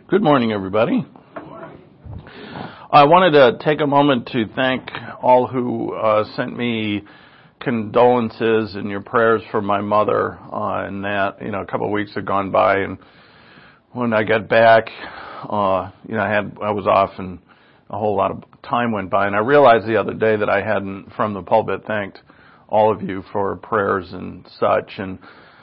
Good morning, everybody. I wanted to take a moment to thank all who sent me condolences and your prayers for my mother. And that, a couple of weeks had gone by, and when I got back, I was off, and a whole lot of time went by, and I realized the other day that I hadn't, from the pulpit, thanked all of you for prayers and such. And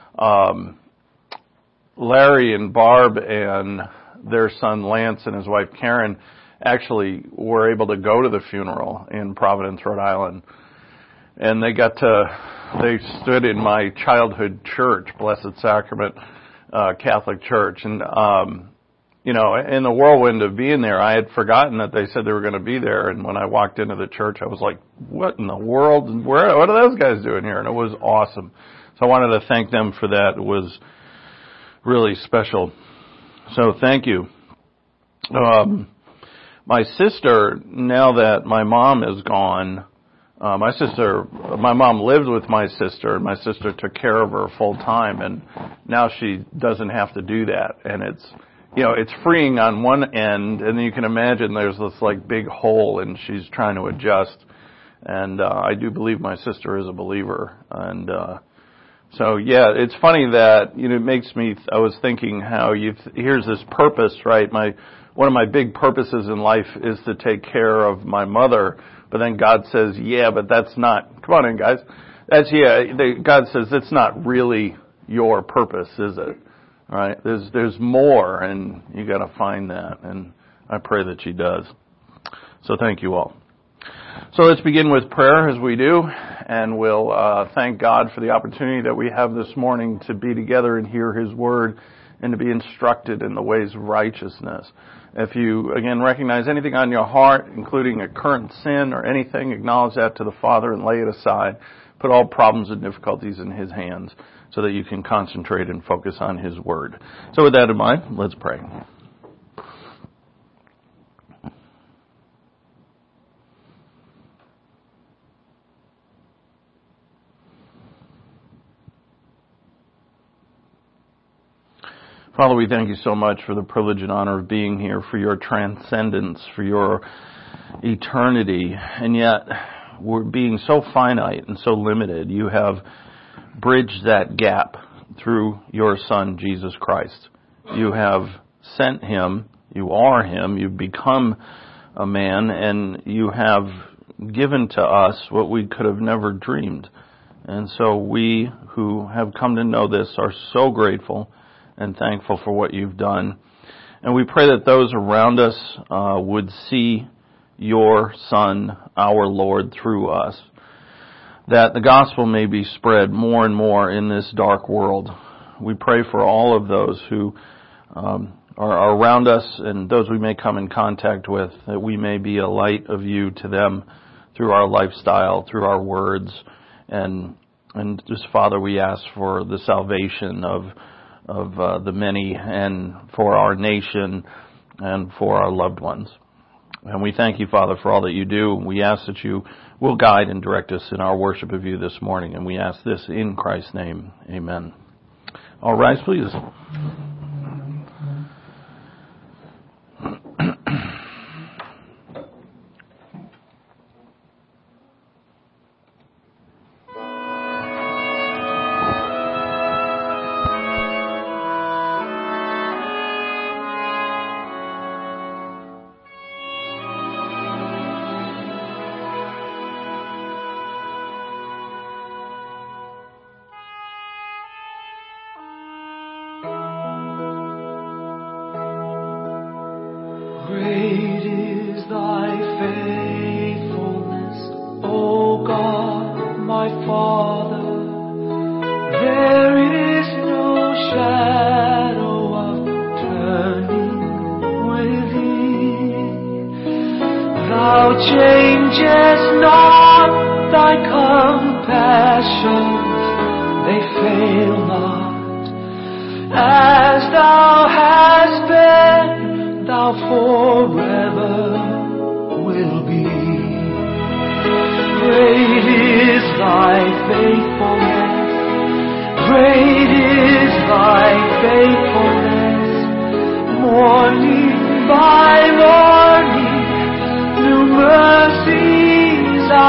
Larry and Barb and their son Lance and his wife Karen actually were able to go to the funeral in Providence, Rhode Island. And they stood in my childhood church, Blessed Sacrament Catholic Church. And, in the whirlwind of being there, I had forgotten that they said they were going to be there. And when I walked into the church, I was like, what in the world? What are those guys doing here? And it was awesome. So I wanted to thank them for that. It was really special. So thank you. My sister, now that my mom is gone, my mom lived with my sister, and my sister took care of her full time, and now she doesn't have to do that. And it's freeing on one end, and you can imagine there's this big hole, and she's trying to adjust. And I do believe my sister is a believer. And so, it's funny that, it makes me, I was thinking how here's this purpose, right? One of my big purposes in life is to take care of my mother, but then God says, but that's not, come on in guys, God says it's not really your purpose, is it? Right? There's more, and you gotta find that, and I pray that she does. So thank you all. So let's begin with prayer as we do, and we'll thank God for the opportunity that we have this morning to be together and hear His Word and to be instructed in the ways of righteousness. If you, again, recognize anything on your heart, including a current sin or anything, acknowledge that to the Father and lay it aside. Put all problems and difficulties in His hands so that you can concentrate and focus on His Word. So with that in mind, let's pray. Father, we thank you so much for the privilege and honor of being here, for your transcendence, for your eternity. And yet, we're being so finite and so limited. You have bridged that gap through your Son, Jesus Christ. You have sent Him. You are Him. You've become a man, and you have given to us what we could have never dreamed. And so we who have come to know this are so grateful and thankful for what you've done. And we pray that those around us would see your Son, our Lord, through us, that the gospel may be spread more and more in this dark world. We pray for all of those who are around us and those we may come in contact with, that we may be a light of you to them through our lifestyle, through our words. And just, Father, we ask for the salvation of the many, and for our nation, and for our loved ones. And we thank you, Father, for all that you do. We ask that you will guide and direct us in our worship of you this morning. And we ask this in Christ's name. Amen. All rise, please. Great is thy faithfulness, morning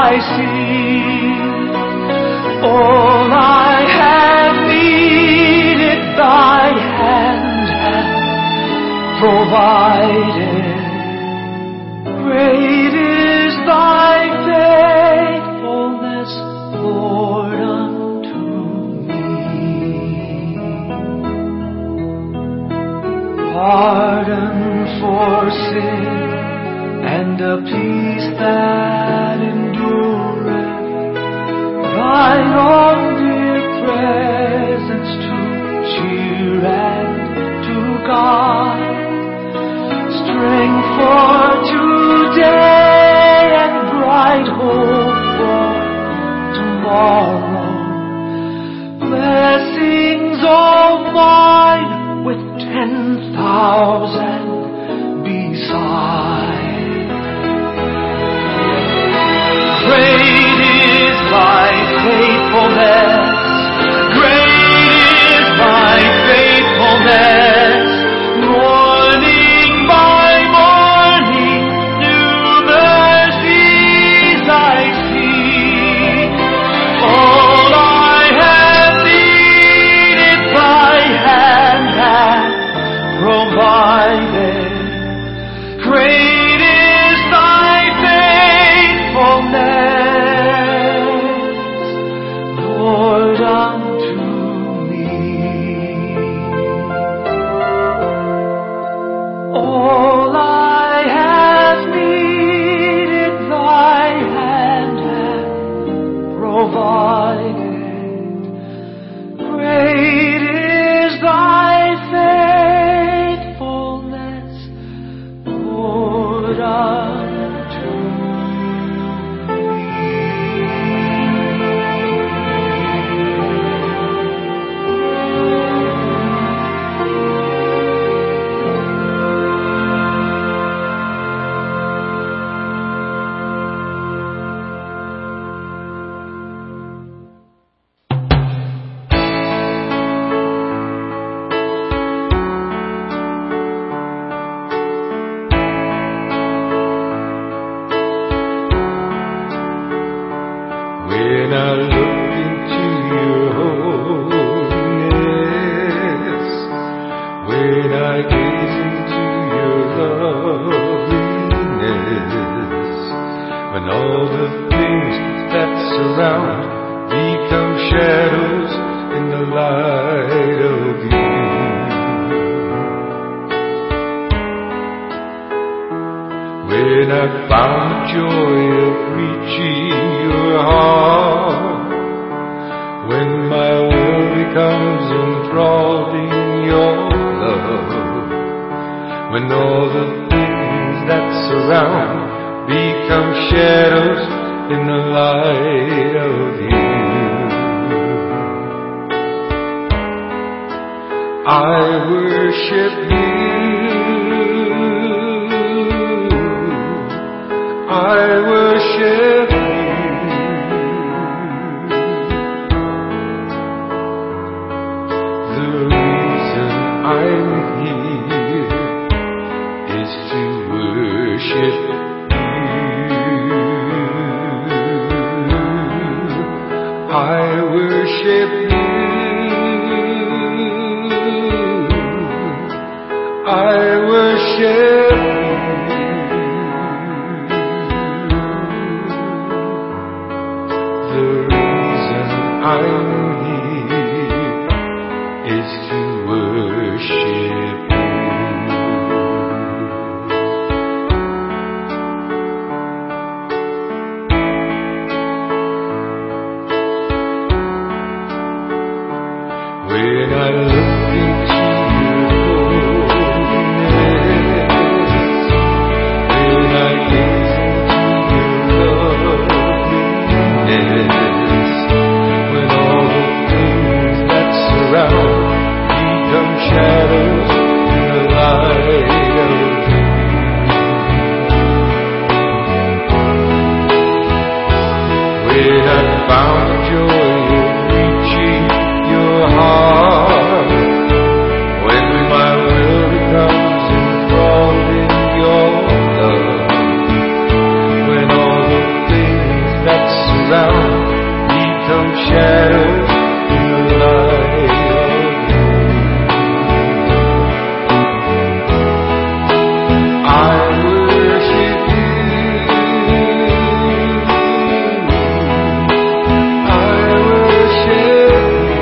I see. All I have needed, thy hand hath provided. Great is thy faithfulness, Lord, unto me. Pardon for sin and a peace that endureth, thine own dear presence to cheer and to guide, strength for today and bright hope for tomorrow, blessings all mine with 10,000 beside. Great is thy faithfulness, great is thy faithfulness, morning by morning, new mercies I see. All I have needed, thy hand hath provided. Great is thy faithfulness, Lord, unto me. All I have needed, thy hand hath provided. Great is thy faithfulness, Lord, unto When I look into your holiness, when I gaze into your loveliness, when all the things that surround become shadows in the light of you, when I found the joy of reaching your heart, when my world becomes enthralled in your love, when all the things that surround become shadows in the light of you, I worship you. I worship you. The reason I'm here is to worship you. I worship you. I worship you. I'm here is to worship you. When I look into your holiness, when I gaze into your loveliness, when all the things that surround become shadows in the light of you, when I found joy of reaching your heart, shadows in the light of I worship you. I worship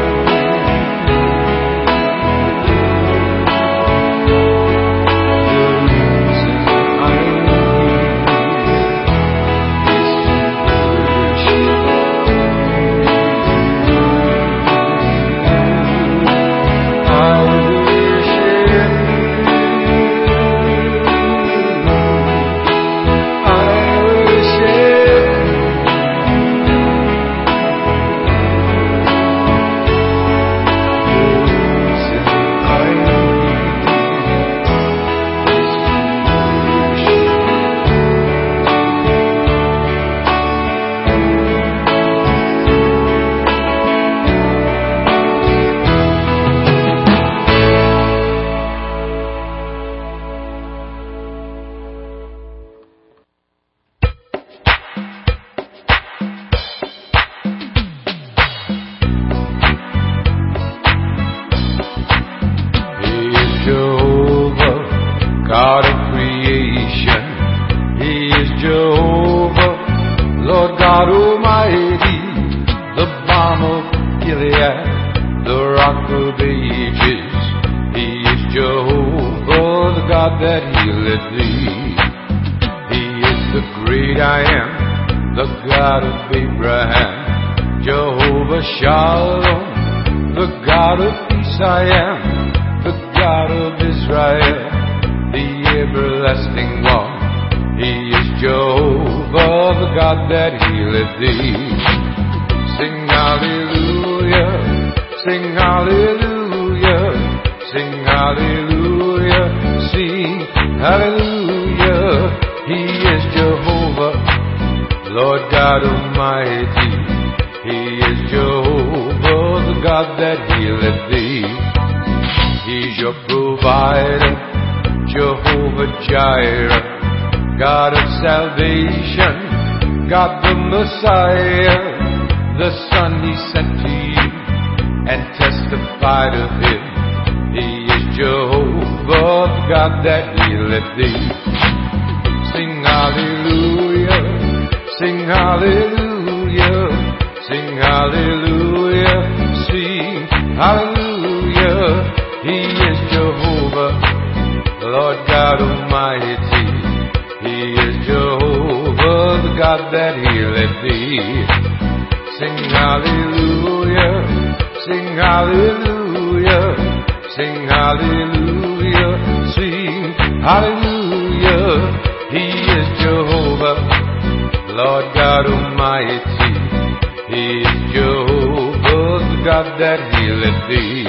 God of creation. He is Jehovah, Lord God Almighty, the balm of Gilead, the rock of ages. He is Jehovah, the God that healeth thee. He is the great I am, the God of Abraham, Jehovah Shalom, the God of peace I am, the God of Israel, the everlasting one. He is Jehovah, the God that healeth thee. Sing hallelujah, sing hallelujah, sing hallelujah, sing hallelujah. He is Jehovah, Lord God Almighty. He is Jehovah, the God that healeth thee. He's your provider, Jehovah Jireh, God of salvation, God the Messiah, the Son He sent to you and testified of Him. He is Jehovah, the God that healeth thee. Sing hallelujah, sing hallelujah, sing hallelujah, sing hallelujah. He is Jehovah, Lord God Almighty. He is Jehovah, the God that healeth thee. Sing hallelujah, sing hallelujah, sing hallelujah, sing hallelujah. He is Jehovah, Lord God Almighty. He is Jehovah, the God that healeth thee.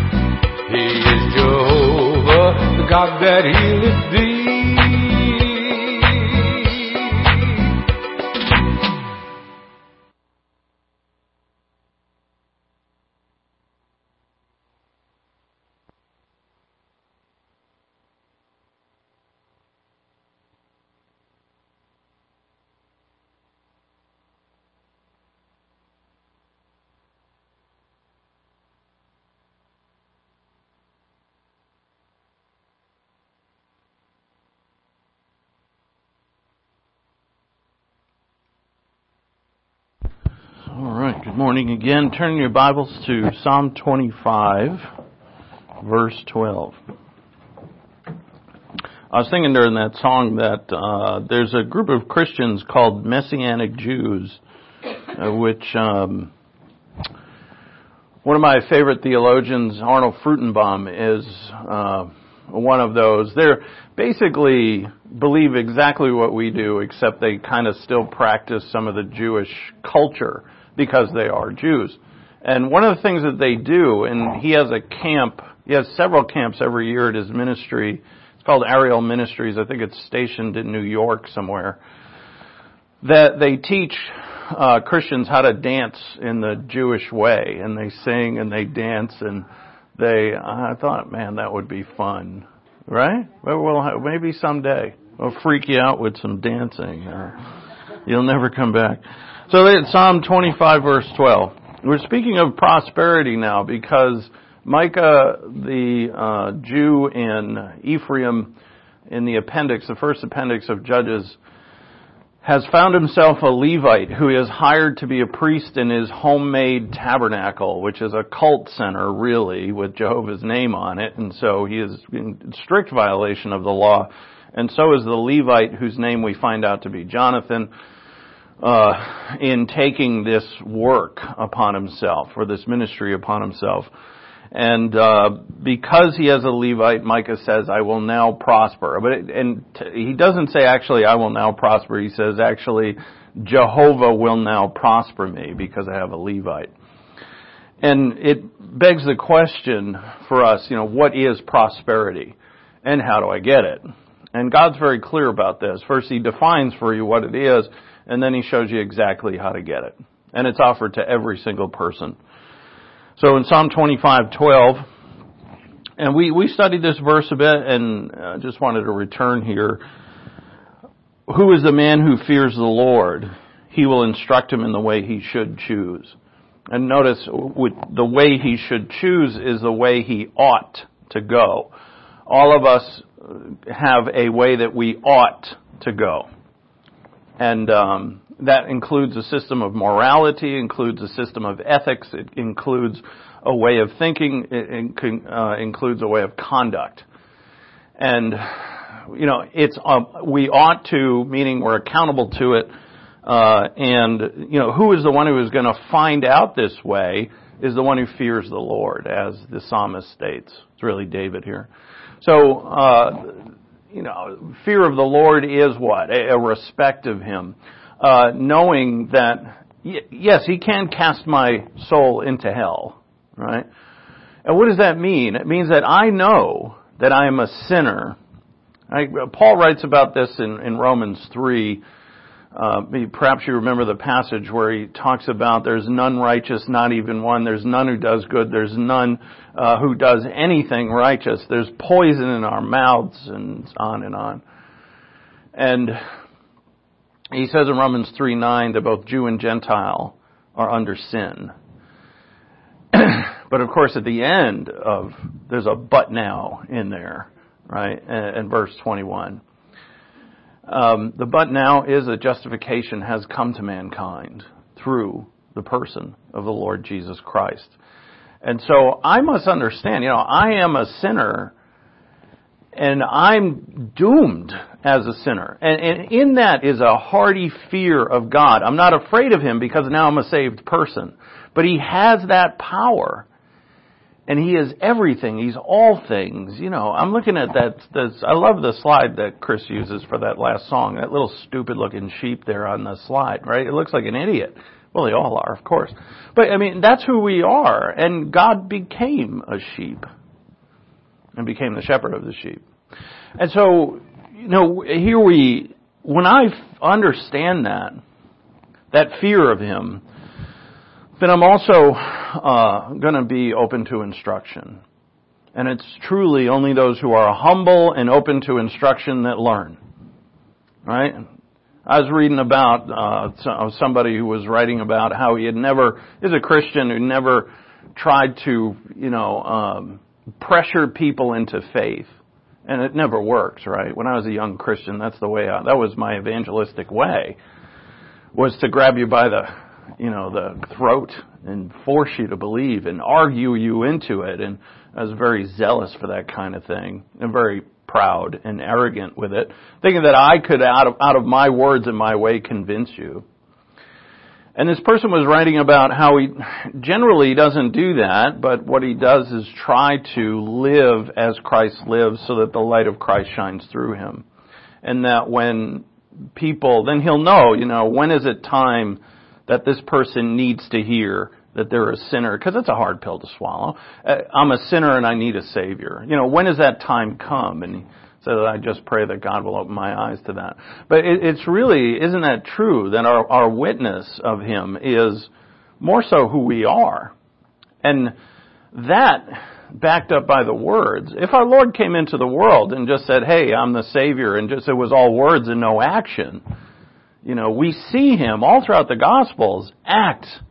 He is Jehovah, the God that healeth thee. All right, good morning again. Turn your Bibles to Psalm 25, verse 12. I was thinking during that song that there's a group of Christians called Messianic Jews, which one of my favorite theologians, Arnold Fruchtenbaum, is one of those. They're basically believe exactly what we do, except they kind of still practice some of the Jewish culture because they are Jews. And one of the things that they do, and he has a camp, he has several camps every year at his ministry. It's called Ariel Ministries. I think it's stationed in New York somewhere. That they teach Christians how to dance in the Jewish way, and they sing and they dance, and I thought, man, that would be fun, right? Well, maybe someday we'll freak you out with some dancing, or you'll never come back. So Psalm 25, verse 12. We're speaking of prosperity now because Micah, the Jew in Ephraim, in the appendix, the first appendix of Judges, has found himself a Levite who is hired to be a priest in his homemade tabernacle, which is a cult center, really, with Jehovah's name on it. And so he is in strict violation of the law. And so is the Levite, whose name we find out to be Jonathan, in taking this work upon himself, or this ministry upon himself. And because he is a Levite, Micah says, I will now prosper. He doesn't say, actually, I will now prosper. He says, actually, Jehovah will now prosper me because I have a Levite. And it begs the question for us, what is prosperity? And how do I get it? And God's very clear about this. First, He defines for you what it is, and then He shows you exactly how to get it. And it's offered to every single person. So in Psalm 25:12, and we studied this verse a bit, and just wanted to return here. Who is the man who fears the Lord? He will instruct him in the way he should choose. And notice, the way he should choose is the way he ought to go. All of us have a way that we ought to go. And that includes a system of morality, includes a system of ethics, it includes a way of thinking, it includes a way of conduct. And, it's, we ought to, meaning we're accountable to it, and, who is the one who is going to find out this way is the one who fears the Lord, as the psalmist states. It's really David here. So, fear of the Lord is what? A respect of Him. Knowing that, yes, He can cast my soul into hell, right? And what does that mean? It means that I know that I am a sinner. Paul writes about this in Romans 3. Perhaps you remember the passage where he talks about there's none righteous, not even one. There's none who does good. There's none who does anything righteous. There's poison in our mouths, and on and on. And he says in Romans 3:9 that both Jew and Gentile are under sin. But of course at the end there's a but now in there, right? In verse 21. The but now is that justification has come to mankind through the person of the Lord Jesus Christ. And so I must understand, I am a sinner and I'm doomed as a sinner. And in that is a hearty fear of God. I'm not afraid of Him because now I'm a saved person. But He has that power. And He is everything. He's all things. I'm looking at that. I love the slide that Chris uses for that last song. That little stupid looking sheep there on the slide, right? It looks like an idiot. Well, they all are, of course. But, that's who we are. And God became a sheep. And became the shepherd of the sheep. And so, when I understand that fear of Him, then I'm also going to be open to instruction. And it's truly only those who are humble and open to instruction that learn. Right? I was reading about somebody who was writing about how he is a Christian who never tried to, pressure people into faith. And it never works, right? When I was a young Christian, that was my evangelistic way, was to grab you by the throat and force you to believe and argue you into it. And I was very zealous for that kind of thing and very proud and arrogant with it, thinking that I could, out of my words and my way, convince you. And this person was writing about how he generally doesn't do that, but what he does is try to live as Christ lives so that the light of Christ shines through him. And that when people, then he'll know, when is it time that this person needs to hear that they're a sinner, because it's a hard pill to swallow. I'm a sinner and I need a Savior. When does that time come? And he said, I just pray that God will open my eyes to that. But it's really, isn't that true, that our witness of Him is more so who we are? And that, backed up by the words, if our Lord came into the world and just said, hey, I'm the Savior, and just it was all words and no action, we see Him all throughout the Gospels act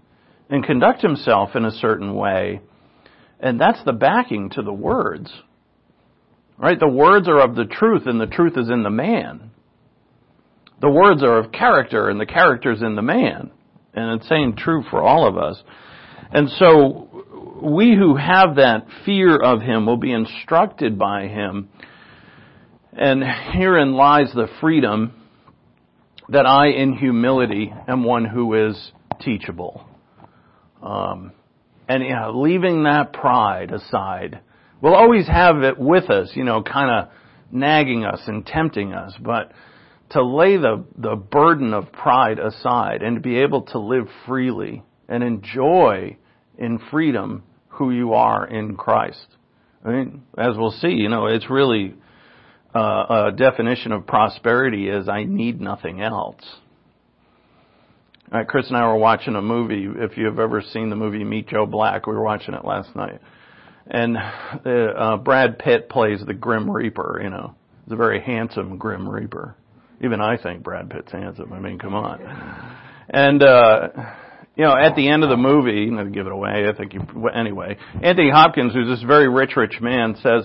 and conduct himself in a certain way. And that's the backing to the words. Right? The words are of the truth, and the truth is in the man. The words are of character, and the character is in the man. And it's saying true for all of us. And so we who have that fear of him will be instructed by him. And herein lies the freedom that I, in humility, am one who is teachable. Leaving that pride aside. We'll always have it with us, kind of nagging us and tempting us. But to lay the burden of pride aside and to be able to live freely and enjoy in freedom who you are in Christ. I mean, as we'll see, it's really a definition of prosperity is I need nothing else. All right, Chris and I were watching a movie. If you've ever seen the movie Meet Joe Black, we were watching it last night. And Brad Pitt plays the Grim Reaper, He's a very handsome Grim Reaper. Even I think Brad Pitt's handsome. I mean, come on. And, at the end of the movie, not to give it away, anyway, Anthony Hopkins, who's this very rich man, says,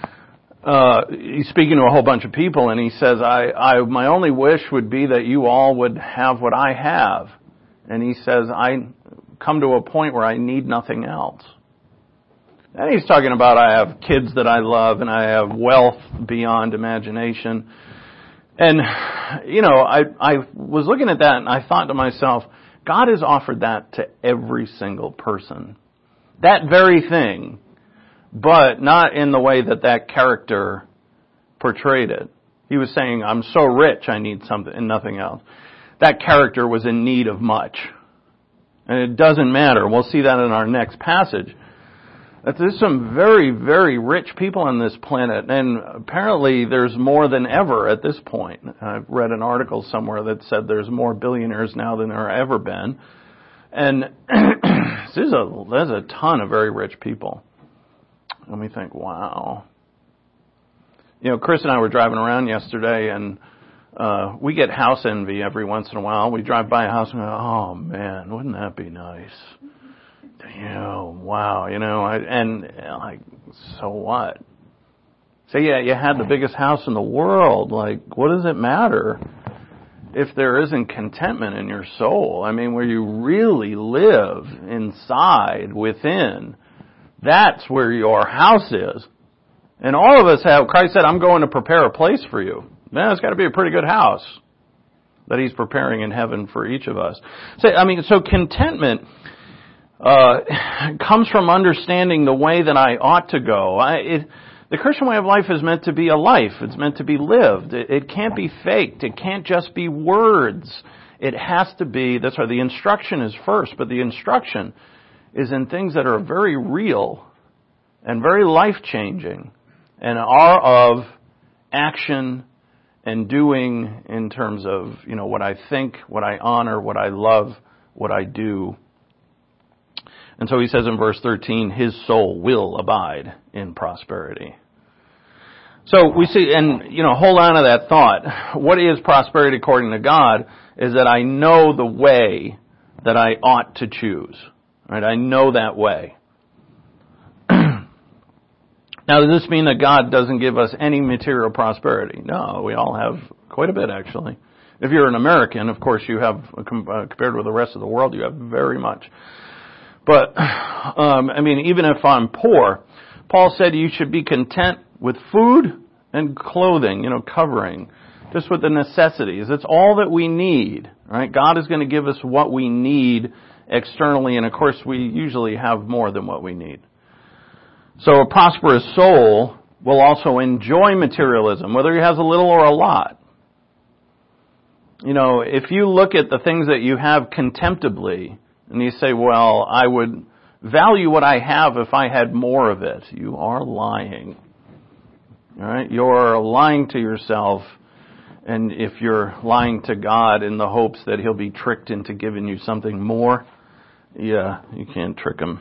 he's speaking to a whole bunch of people, and he says, my only wish would be that you all would have what I have. And he says, I come to a point where I need nothing else. And he's talking about I have kids that I love, and I have wealth beyond imagination. And, I was looking at that, and I thought to myself, God has offered that to every single person. That very thing. But not in the way that character portrayed it. He was saying, I'm so rich, I need something and nothing else. That character was in need of much. And it doesn't matter. We'll see that in our next passage. That there's some very, very rich people on this planet. And apparently there's more than ever at this point. I've read an article somewhere that said there's more billionaires now than there have ever been. And there's a ton of very rich people. And we think, wow. Chris and I were driving around yesterday, and we get house envy every once in a while. We drive by a house and go, oh, man, wouldn't that be nice? Wow, so what? So, you had the biggest house in the world. Like, what does it matter if there isn't contentment in your soul? I mean, where you really live inside, within. That's where your house is. And all of us have, Christ said, I'm going to prepare a place for you. Man, it's got to be a pretty good house that he's preparing in heaven for each of us. So contentment comes from understanding the way that I ought to go. The Christian way of life is meant to be a life. It's meant to be lived. It can't be faked. It can't just be words. It has to be, that's why the instruction is first, but the instruction is in things that are very real and very life-changing and are of action and doing in terms of, what I think, what I honor, what I love, what I do. And so he says in verse 13, his soul will abide in prosperity. So we see, and, hold on to that thought. What is prosperity according to God is that I know the way that I ought to choose. Right? I know that way. Now, does this mean that God doesn't give us any material prosperity? No, we all have quite a bit, actually. If you're an American, of course, you have, compared with the rest of the world, you have very much. But, even if I'm poor, Paul said you should be content with food and clothing, covering, just with the necessities. It's all that we need, right? God is going to give us what we need externally, and of course, we usually have more than what we need. So a prosperous soul will also enjoy materialism, whether he has a little or a lot. If you look at the things that you have contemptibly, and you say, well, I would value what I have if I had more of it, you are lying. All right? You're lying to yourself, and if you're lying to God in the hopes that he'll be tricked into giving you something more, you can't trick him.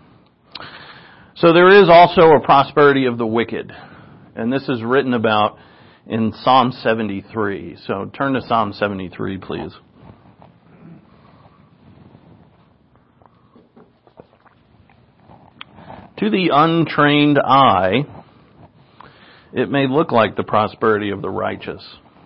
So there is also a prosperity of the wicked. And this is written about in Psalm 73. So turn to Psalm 73, please. To the untrained eye, it may look like the prosperity of the righteous.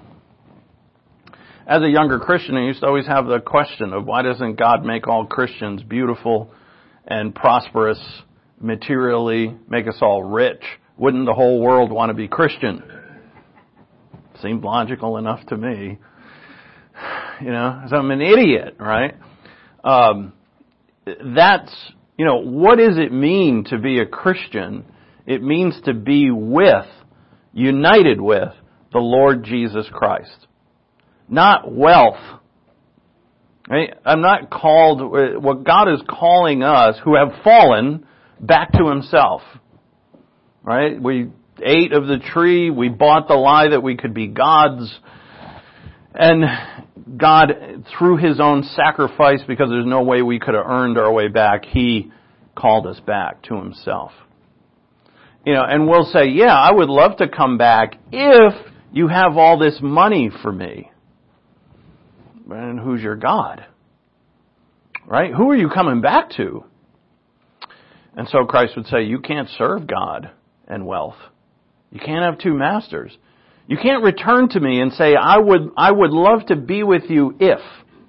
As a younger Christian, I used to always have the question of why doesn't God make all Christians beautiful and prosperous materially, make us all rich? Wouldn't the whole world want to be Christian? Seemed logical enough to me. So I'm an idiot, right? What does it mean to be a Christian? It means to be united with the Lord Jesus Christ. Not wealth. Right? I'm not called, what God is calling us who have fallen back to Himself. Right? We ate of the tree, we bought the lie that we could be gods, and God, through His own sacrifice, because there's no way we could have earned our way back, He called us back to Himself. And we'll say, yeah, I would love to come back if you have all this money for me. And who's your God? Right? Who are you coming back to? And so Christ would say, you can't serve God and wealth. You can't have two masters. You can't return to me and say, I would love to be with you if.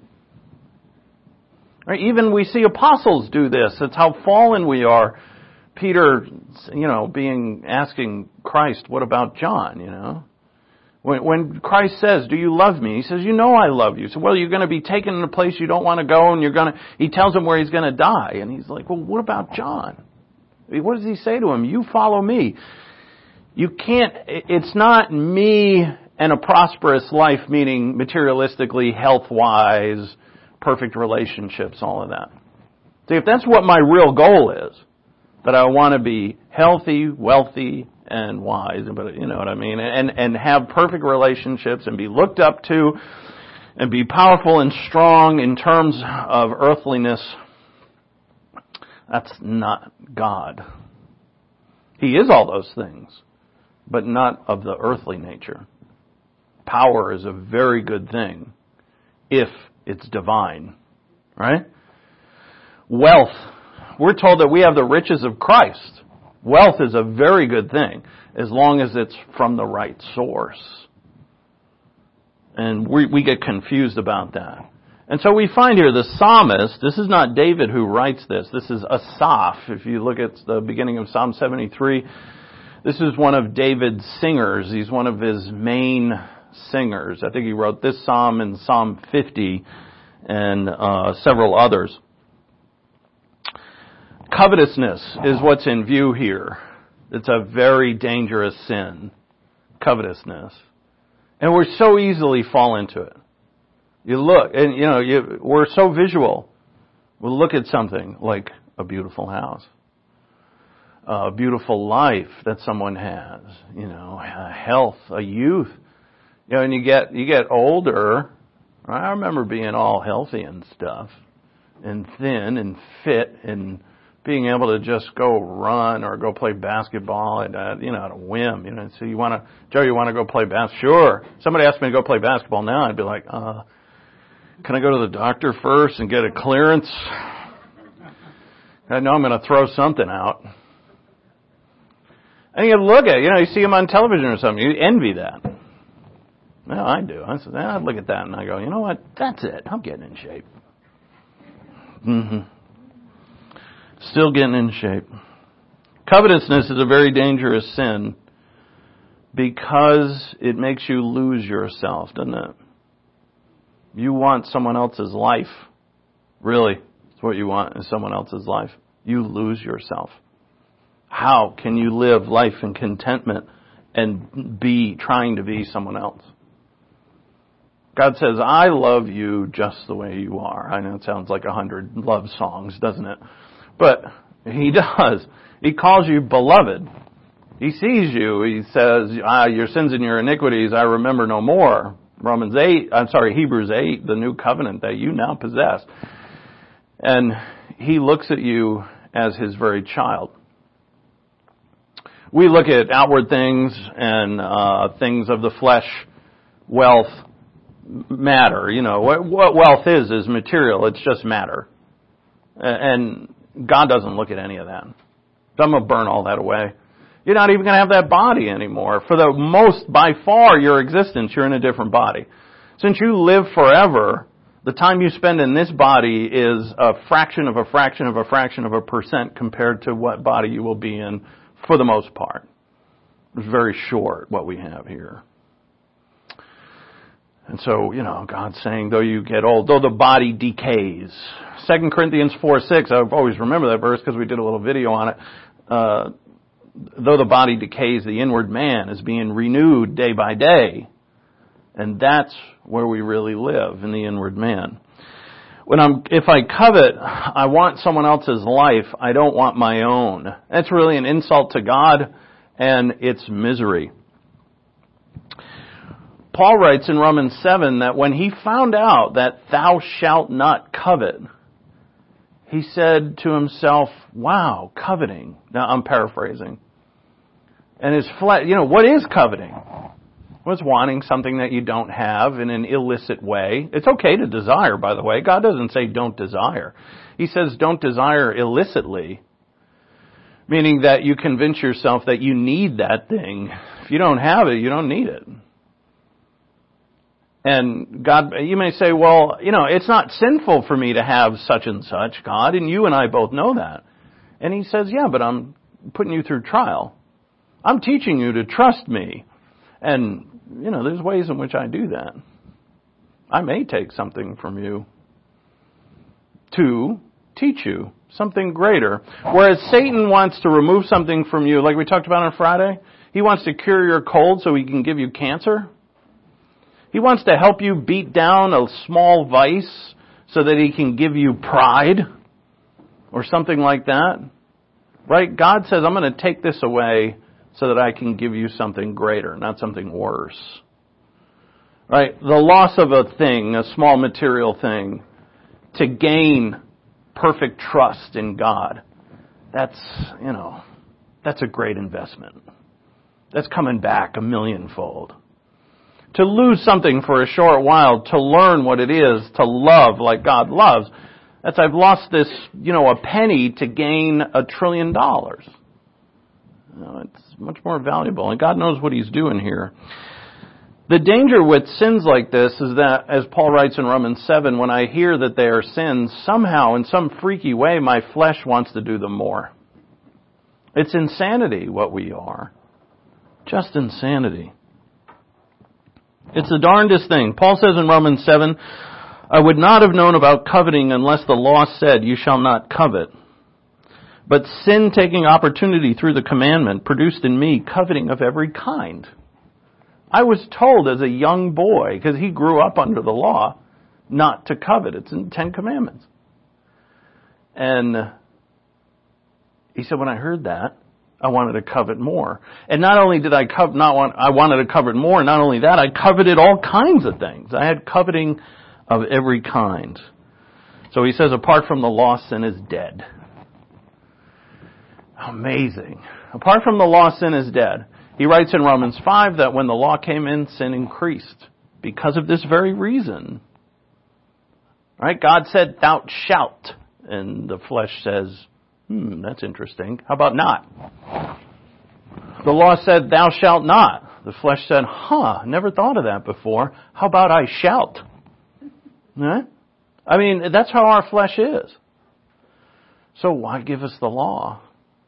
Right? Even we see apostles do this. That's how fallen we are. Peter, asking Christ, what about John, When Christ says, do you love me? He says, I love you. So, well, you're going to be taken in a place you don't want to go, and he tells him where he's going to die. And he's like, well, what about John? What does he say to him? You follow me. You can't, it's not me and a prosperous life, meaning materialistically, health-wise, perfect relationships, all of that. See, if that's what my real goal is, that I want to be healthy, wealthy, and wise, but you know what I mean, and have perfect relationships and be looked up to and be powerful and strong in terms of earthliness, that's not God. He is all those things, but not of the earthly nature. Power is a very good thing if it's divine, right? Wealth. We're told that we have the riches of Christ. Wealth is a very good thing as long as it's from the right source. And we get confused about that. And so we find here the psalmist, this is not David who writes this. This is Asaph. If you look at the beginning of Psalm 73, this is one of David's singers. He's one of his main singers. I think he wrote this psalm and Psalm 50 and several others. Covetousness is what's in view here. It's a very dangerous sin. Covetousness. And we so easily fall into it. You look, and we're so visual. We'll look at something like a beautiful house, a beautiful life that someone has, a health, a youth. And you get older. I remember being all healthy and stuff, and thin and fit and being able to just go run or go play basketball at a whim. So you want to go play basketball? Sure. Somebody asked me to go play basketball now, I'd be like, can I go to the doctor first and get a clearance? I know I'm going to throw something out. And you look at it, you see them on television or something, you envy that. Well, I do. I said, I look at that and I go, you know what? That's it. I'm getting in shape. Still getting in shape. Covetousness is a very dangerous sin because it makes you lose yourself, doesn't it? You want someone else's life. Really, it's what you want is someone else's life. You lose yourself. How can you live life in contentment and be trying to be someone else? God says, I love you just the way you are. I know it sounds like 100 love songs, doesn't it? But He does. He calls you beloved. He sees you. He says, your sins and your iniquities I remember no more. Hebrews 8, the new covenant that you now possess. And He looks at you as His very child. We look at outward things and things of the flesh, wealth, matter. What wealth is material. It's just matter. And God doesn't look at any of that. So I'm going to burn all that away. You're not even going to have that body anymore. For the most, by far, your existence, you're in a different body. Since you live forever, the time you spend in this body is a fraction of a fraction of a fraction of a percent compared to what body you will be in for the most part. It's very short what we have here. And so, God's saying, though you get old, though the body decays. 2 Corinthians 4:6, I always remember that verse because we did a little video on it. Though the body decays, the inward man is being renewed day by day. And that's where we really live, in the inward man. If I covet, I want someone else's life. I don't want my own. That's really an insult to God, and it's misery. Paul writes in Romans 7 that when he found out that thou shalt not covet, he said to himself, wow, coveting. Now, I'm paraphrasing. And his flesh, what is coveting? What's wanting something that you don't have in an illicit way? It's okay to desire, by the way. God doesn't say don't desire. He says don't desire illicitly, meaning that you convince yourself that you need that thing. If you don't have it, you don't need it. And God, you may say, well, it's not sinful for me to have such and such, God, and you and I both know that. And he says, yeah, but I'm putting you through trial. I'm teaching you to trust me. And, there's ways in which I do that. I may take something from you to teach you something greater. Whereas Satan wants to remove something from you, like we talked about on Friday. He wants to cure your cold so he can give you cancer. He wants to help you beat down a small vice so that he can give you pride or something like that. Right? God says, I'm going to take this away so that I can give you something greater, not something worse. Right? The loss of a thing, a small material thing, to gain perfect trust in God, that's a great investment. That's coming back 1,000,000-fold. To lose something for a short while, to learn what it is to love like God loves, that's I've lost this, a penny to gain $1 trillion. It's much more valuable, and God knows what He's doing here. The danger with sins like this is that, as Paul writes in Romans 7, when I hear that they are sins, somehow, in some freaky way, my flesh wants to do them more. It's insanity what we are. Just insanity. It's the darndest thing. Paul says in Romans 7, I would not have known about coveting unless the law said, you shall not covet. But sin, taking opportunity through the commandment, produced in me coveting of every kind. I was told as a young boy, because he grew up under the law, not to covet. It's in the 10 Commandments. And he said, when I heard that, I wanted to covet more. And not only did I wanted to covet more, not only that, I coveted all kinds of things. I had coveting of every kind. So he says, apart from the law, sin is dead. Amazing. Apart from the law, sin is dead. He writes in Romans 5 that when the law came in, sin increased because of this very reason. Right? God said, thou shalt. And the flesh says, that's interesting. How about not? The law said, thou shalt not. The flesh said, never thought of that before. How about I shalt? Right? I mean, that's how our flesh is. So why give us the law?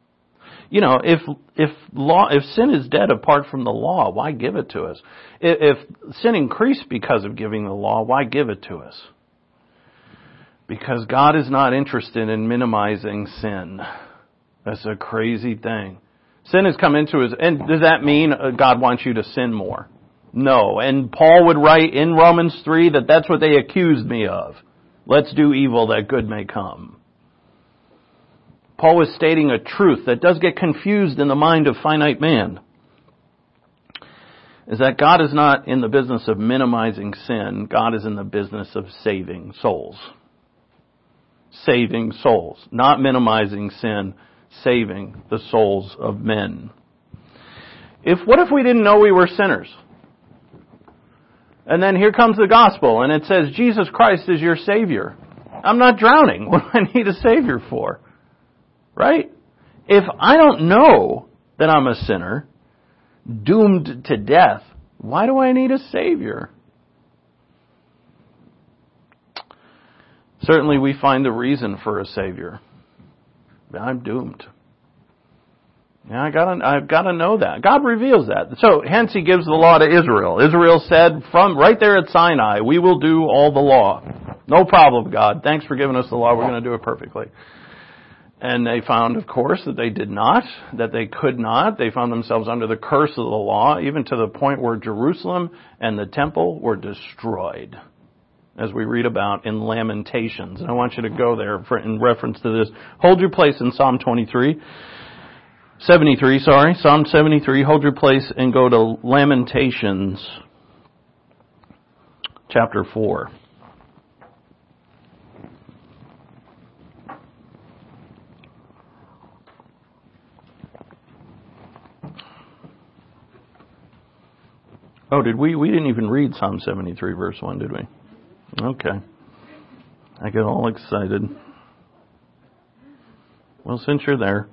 If sin is dead apart from the law, why give it to us? If sin increased because of giving the law, why give it to us? Because God is not interested in minimizing sin. That's a crazy thing. Sin has come into his, and does that mean God wants you to sin more? No. And Paul would write in Romans 3 that that's what they accused me of. Let's do evil that good may come. Paul was stating a truth that does get confused in the mind of finite man. Is that God is not in the business of minimizing sin. God is in the business of saving souls. Saving souls. Not minimizing sin. Saving the souls of men. What if we didn't know we were sinners? And then here comes the gospel and it says, Jesus Christ is your Savior. I'm not drowning. What do I need a Savior for? Right? If I don't know that I'm a sinner, doomed to death, why do I need a Savior? Certainly we find the reason for a Savior. I'm doomed. Yeah, I've got to know that. God reveals that. So, hence He gives the law to Israel. Israel said from right there at Sinai, we will do all the law. No problem, God. Thanks for giving us the law. We're going to do it perfectly. And they found, of course, that they did not, that they could not. They found themselves under the curse of the law, even to the point where Jerusalem and the temple were destroyed, as we read about in Lamentations. And I want you to go there in reference to this. Hold your place in Psalm 73, Psalm 73. Hold your place and go to Lamentations, chapter 4. Oh, did we? We didn't even read Psalm 73, verse 1, did we? Okay. I get all excited. Well, since you're there.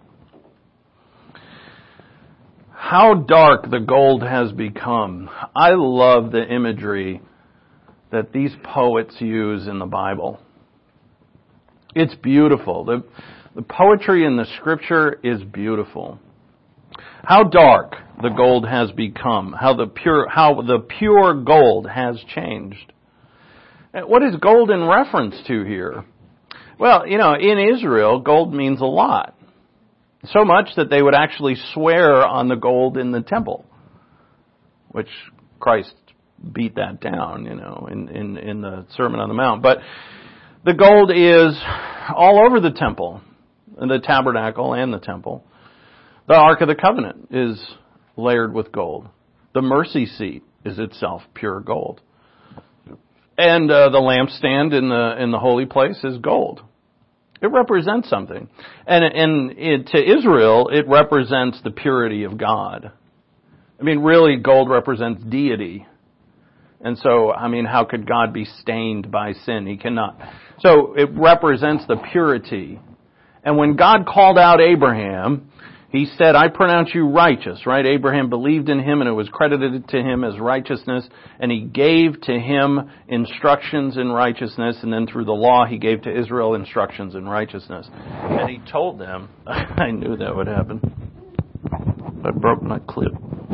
How dark the gold has become. I love the imagery that these poets use in the Bible. It's beautiful. The poetry in the Scripture is beautiful. How dark the gold has become. How the pure gold has changed. What is gold in reference to here? Well, in Israel, gold means a lot. So much that they would actually swear on the gold in the temple, which Christ beat that down, in the Sermon on the Mount. But the gold is all over the temple, the tabernacle and the temple. The Ark of the Covenant is layered with gold. The mercy seat is itself pure gold. And the lampstand in the holy place is gold. It represents something. And to Israel, it represents the purity of God. I mean, really, gold represents deity. And so, how could God be stained by sin? He cannot. So, it represents the purity. And when God called out Abraham, He said, I pronounce you righteous, right? Abraham believed in Him and it was credited to him as righteousness. And He gave to him instructions in righteousness. And then through the law, He gave to Israel instructions in righteousness. And He told them, I knew that would happen. I broke my clip.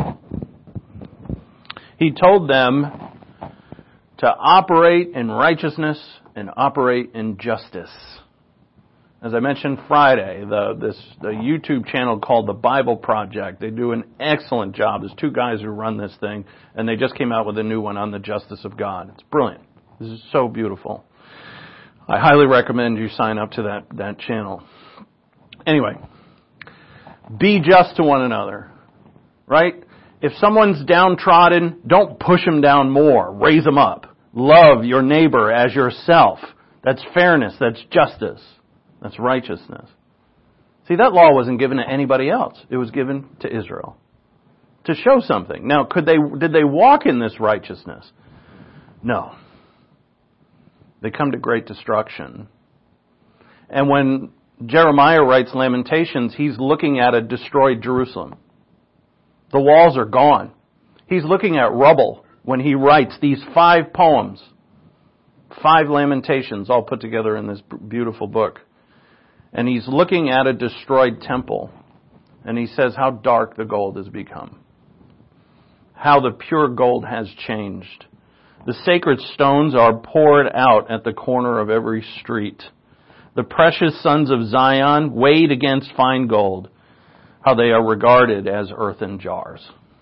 He told them to operate in righteousness and operate in justice. As I mentioned Friday, the YouTube channel called The Bible Project, they do an excellent job. There's two guys who run this thing, and they just came out with a new one on the justice of God. It's brilliant. This is so beautiful. I highly recommend you sign up to that channel. Anyway, be just to one another, right? If someone's downtrodden, don't push them down more. Raise them up. Love your neighbor as yourself. That's fairness. That's justice. That's righteousness. See, that law wasn't given to anybody else. It was given to Israel to show something. Now, did they walk in this righteousness? No. They come to great destruction. And when Jeremiah writes Lamentations, he's looking at a destroyed Jerusalem. The walls are gone. He's looking at rubble when he writes these 5 poems, 5 Lamentations all put together in this beautiful book. And he's looking at a destroyed temple. And he says how dark the gold has become. How the pure gold has changed. The sacred stones are poured out at the corner of every street. The precious sons of Zion weighed against fine gold. How they are regarded as earthen jars.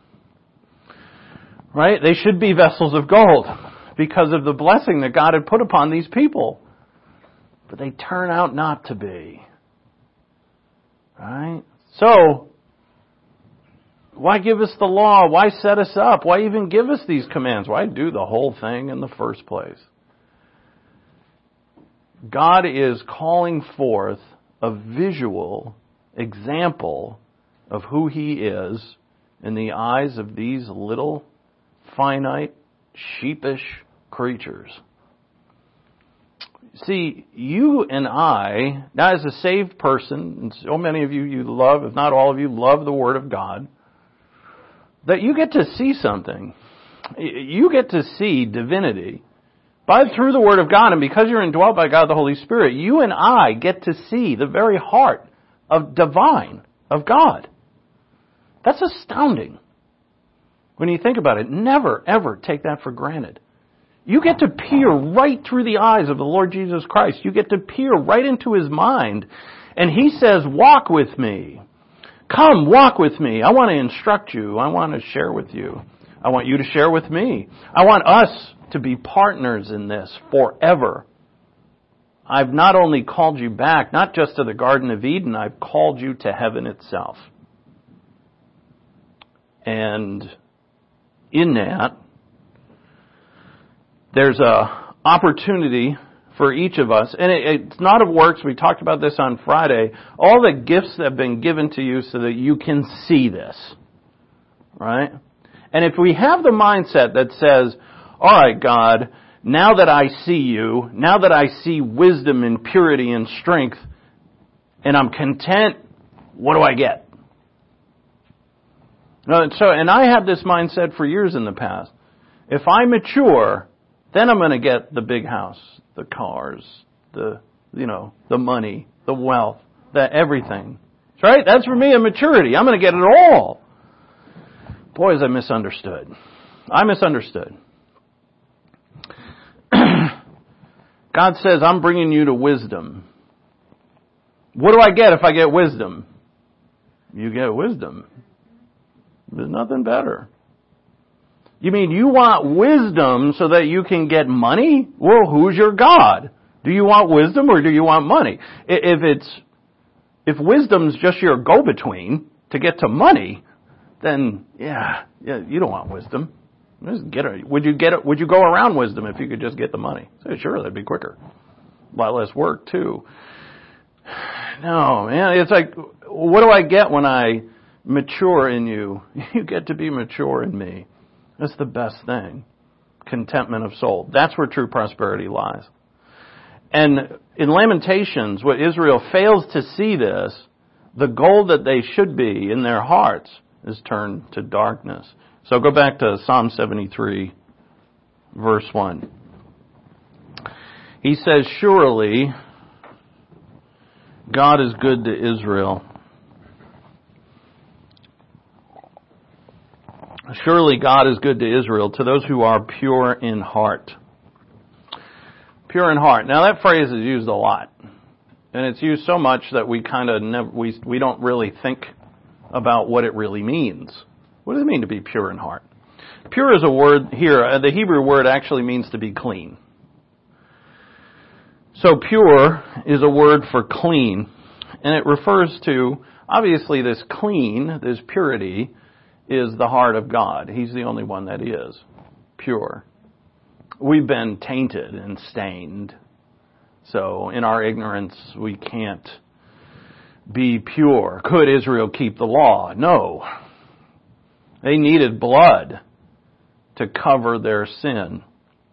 Right? They should be vessels of gold because of the blessing that God had put upon these people. But they turn out not to be. Right? So, why give us the law? Why set us up? Why even give us these commands? Why do the whole thing in the first place? God is calling forth a visual example of who He is in the eyes of these little, finite, sheepish creatures. See, you and I, now as a saved person, and so many of you love, if not all of you, love the Word of God, that you get to see something. You get to see divinity. Through the Word of God, and because you're indwelt by God the Holy Spirit, you and I get to see the very heart of divine, of God. That's astounding. When you think about it, never, ever take that for granted. You get to peer right through the eyes of the Lord Jesus Christ. You get to peer right into His mind. And He says, walk with me. Come, walk with me. I want to instruct you. I want to share with you. I want you to share with me. I want us to be partners in this forever. I've not only called you back, not just to the Garden of Eden, I've called you to heaven itself. And in that, there's a opportunity for each of us. And it's not of works. We talked about this on Friday. All the gifts have been given to you so that you can see this. Right? And if we have the mindset that says, all right, God, now that I see you, now that I see wisdom and purity and strength, and I'm content, what do I get? And I had this mindset for years in the past. If I mature, then I'm going to get the big house, the cars, the money, the wealth, the everything. Right? That's for me a maturity. I'm going to get it all. Boys, I misunderstood. God says, I'm bringing you to wisdom. What do I get if I get wisdom? You get wisdom. There's nothing better. You mean you want wisdom so that you can get money? Well, who's your God? Do you want wisdom or do you want money? If wisdom's just your go-between to get to money, then yeah, you don't want wisdom. Just get it. Would you go around wisdom if you could just get the money? Say, sure, that'd be quicker. A lot less work too. No, man, it's like, what do I get when I mature in you? You get to be mature in me. That's the best thing. Contentment of soul. That's where true prosperity lies. And in Lamentations, what Israel fails to see this, the gold that they should be in their hearts is turned to darkness. So go back to Psalm 73, verse 1. He says, surely God is good to Israel. Surely God is good to Israel, to those who are pure in heart. Pure in heart. Now that phrase is used a lot. And it's used so much that we kind of we don't really think about what it really means. What does it mean to be pure in heart? Pure is a word here. The Hebrew word actually means to be clean. So pure is a word for clean. And it refers to, obviously this clean, this purity, is the heart of God. He's the only one that is pure. We've been tainted and stained. So in our ignorance, we can't be pure. Could Israel keep the law? No. They needed blood to cover their sin.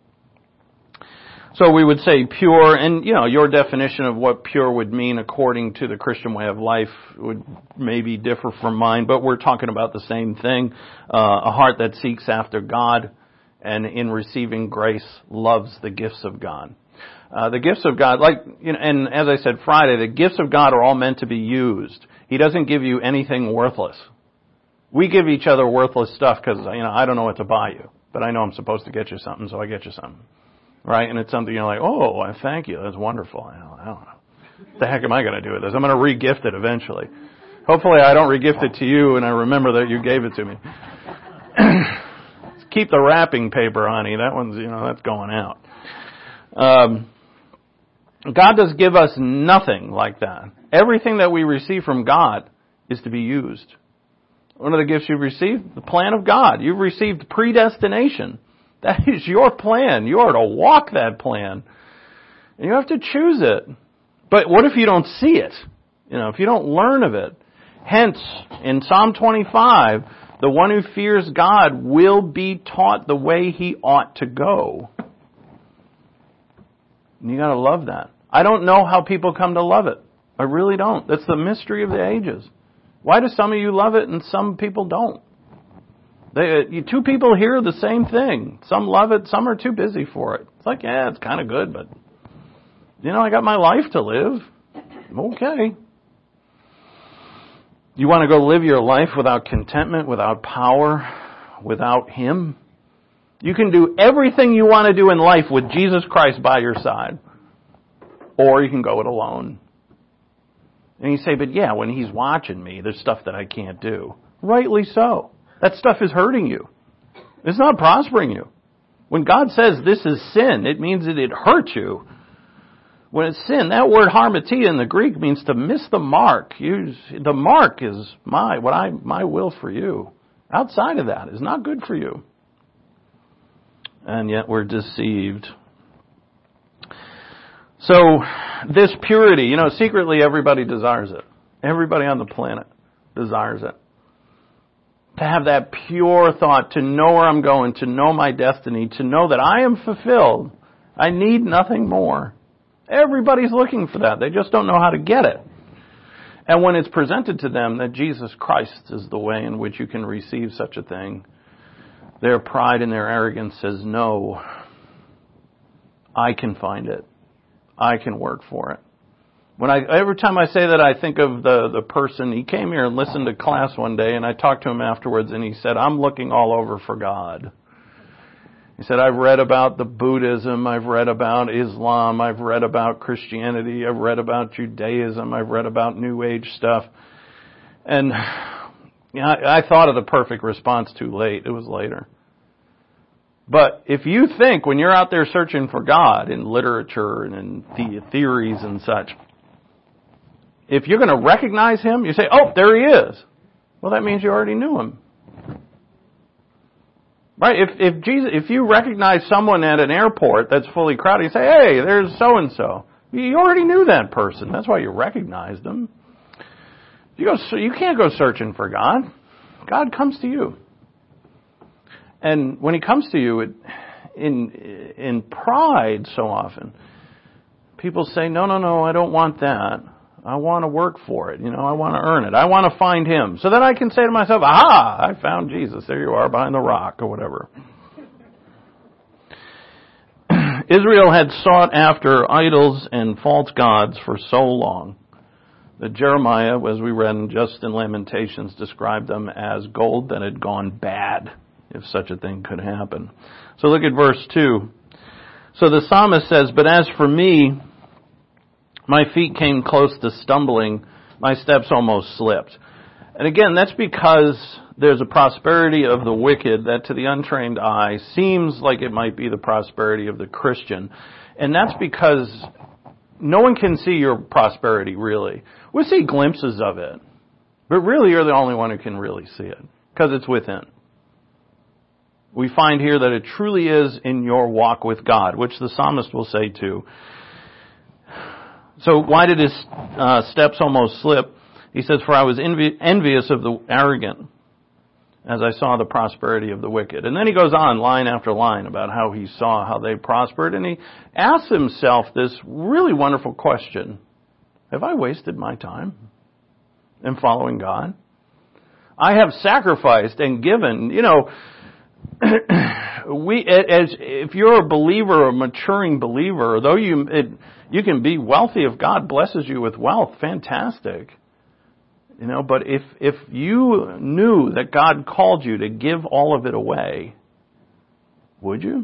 So we would say pure, and your definition of what pure would mean according to the Christian way of life would maybe differ from mine, but we're talking about the same thing. A heart that seeks after God and in receiving grace loves the gifts of God. The gifts of God, and as I said Friday, the gifts of God are all meant to be used. He doesn't give you anything worthless. We give each other worthless stuff because, I don't know what to buy you, but I know I'm supposed to get you something, so I get you something. Right? And it's something you're like, oh, thank you. That's wonderful. I don't know. What the heck am I going to do with this? I'm going to re-gift it eventually. Hopefully I don't re-gift it to you and I remember that you gave it to me. Keep the wrapping paper, honey. That one's, that's going out. God does give us nothing like that. Everything that we receive from God is to be used. One of the gifts you've received, the plan of God. You've received predestination. That is your plan. You are to walk that plan. And you have to choose it. But what if you don't see it? If you don't learn of it. Hence, in Psalm 25, the one who fears God will be taught the way he ought to go. And you got to love that. I don't know how people come to love it. I really don't. That's the mystery of the ages. Why do some of you love it and some people don't? Two people hear the same thing. Some love it, some are too busy for it. It's like, yeah, it's kind of good, but, I got my life to live. Okay. You want to go live your life without contentment, without power, without Him? You can do everything you want to do in life with Jesus Christ by your side. Or you can go it alone. And you say, but yeah, when He's watching me, there's stuff that I can't do. Rightly so. That stuff is hurting you. It's not prospering you. When God says this is sin, it means that it hurts you. When it's sin, that word harmatia in the Greek means to miss the mark. The mark is my will for you. Outside of that is not good for you. And yet we're deceived. So this purity, secretly everybody desires it. Everybody on the planet desires it. To have that pure thought, to know where I'm going, to know my destiny, to know that I am fulfilled. I need nothing more. Everybody's looking for that. They just don't know how to get it. And when it's presented to them that Jesus Christ is the way in which you can receive such a thing, their pride and their arrogance says, no, I can find it. I can work for it. Every time I say that, I think of the person. He came here and listened to class one day, and I talked to him afterwards, and he said, I'm looking all over for God. He said, I've read about the Buddhism, I've read about Islam, I've read about Christianity, I've read about Judaism, I've read about New Age stuff. And I thought of the perfect response too late. It was later. But if you think when you're out there searching for God in literature and in the theories and such, if you're going to recognize Him, you say, oh, there He is. Well, that means you already knew Him. Right? If you recognize someone at an airport that's fully crowded, you say, hey, there's so-and-so. You already knew that person. That's why you recognized them. You can't go searching for God. God comes to you. And when He comes to you in pride so often, people say, no, I don't want that. I want to work for it. I want to earn it. I want to find Him. So then I can say to myself, aha, I found Jesus. There you are behind the rock or whatever. Israel had sought after idols and false gods for so long that Jeremiah, as we read just in Lamentations, described them as gold that had gone bad, if such a thing could happen. So look at verse 2. So the psalmist says, but as for me, my feet came close to stumbling. My steps almost slipped. And again, that's because there's a prosperity of the wicked that to the untrained eye seems like it might be the prosperity of the Christian. And that's because no one can see your prosperity, really. We see glimpses of it. But really, you're the only one who can really see it. Because it's within. We find here that it truly is in your walk with God, which the psalmist will say too. So why did his steps almost slip? He says, for I was envious of the arrogant as I saw the prosperity of the wicked. And then he goes on line after line about how he saw how they prospered. And he asks himself this really wonderful question. Have I wasted my time in following God? I have sacrificed and given, if you're a believer, a maturing believer, though you can be wealthy if God blesses you with wealth, fantastic. But if you knew that God called you to give all of it away, would you?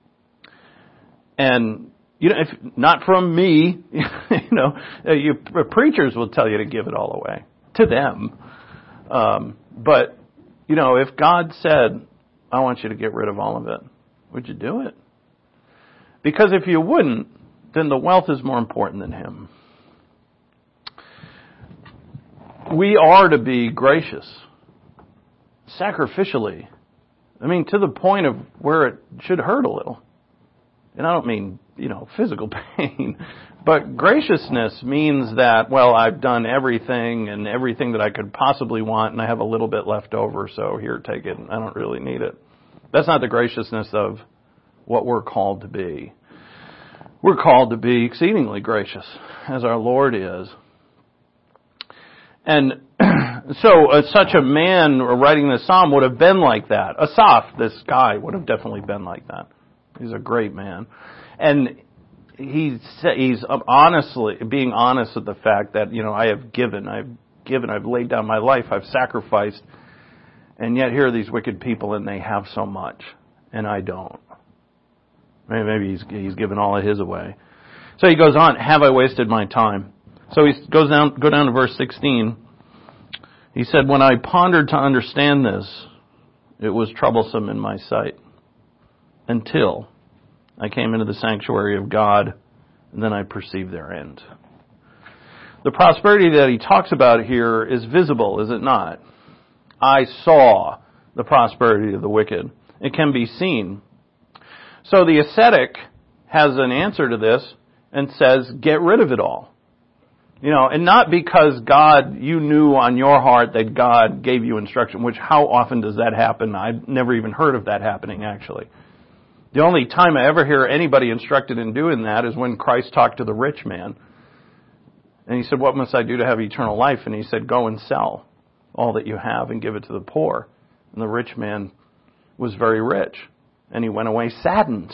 And if not from me, preachers will tell you to give it all away to them. But if God said, I want you to get rid of all of it, would you do it? Because if you wouldn't, then the wealth is more important than Him. We are to be gracious, sacrificially. To the point of where it should hurt a little. And I don't mean, physical pain. But graciousness means that, well, I've done everything and everything that I could possibly want, and I have a little bit left over, so here, take it. I don't really need it. That's not the graciousness of what we're called to be. We're called to be exceedingly gracious, as our Lord is. And so such a man writing this psalm would have been like that. Asaph, this guy, would have definitely been like that. He's a great man. And he's honestly being honest with the fact that, I've laid down my life, I've sacrificed, and yet here are these wicked people and they have so much, and I don't. Maybe he's given all of his away. So he goes on, have I wasted my time? So he go down to verse 16. He said, when I pondered to understand this, it was troublesome in my sight, until I came into the sanctuary of God, and then I perceived their end. The prosperity that he talks about here is visible, is it not? I saw the prosperity of the wicked. It can be seen. So the ascetic has an answer to this and says, get rid of it all. And not because God, you knew on your heart that God gave you instruction, which how often does that happen? I've never even heard of that happening, actually. The only time I ever hear anybody instructed in doing that is when Christ talked to the rich man. And he said, what must I do to have eternal life? And he said, go and sell all that you have and give it to the poor. And the rich man was very rich. And he went away saddened.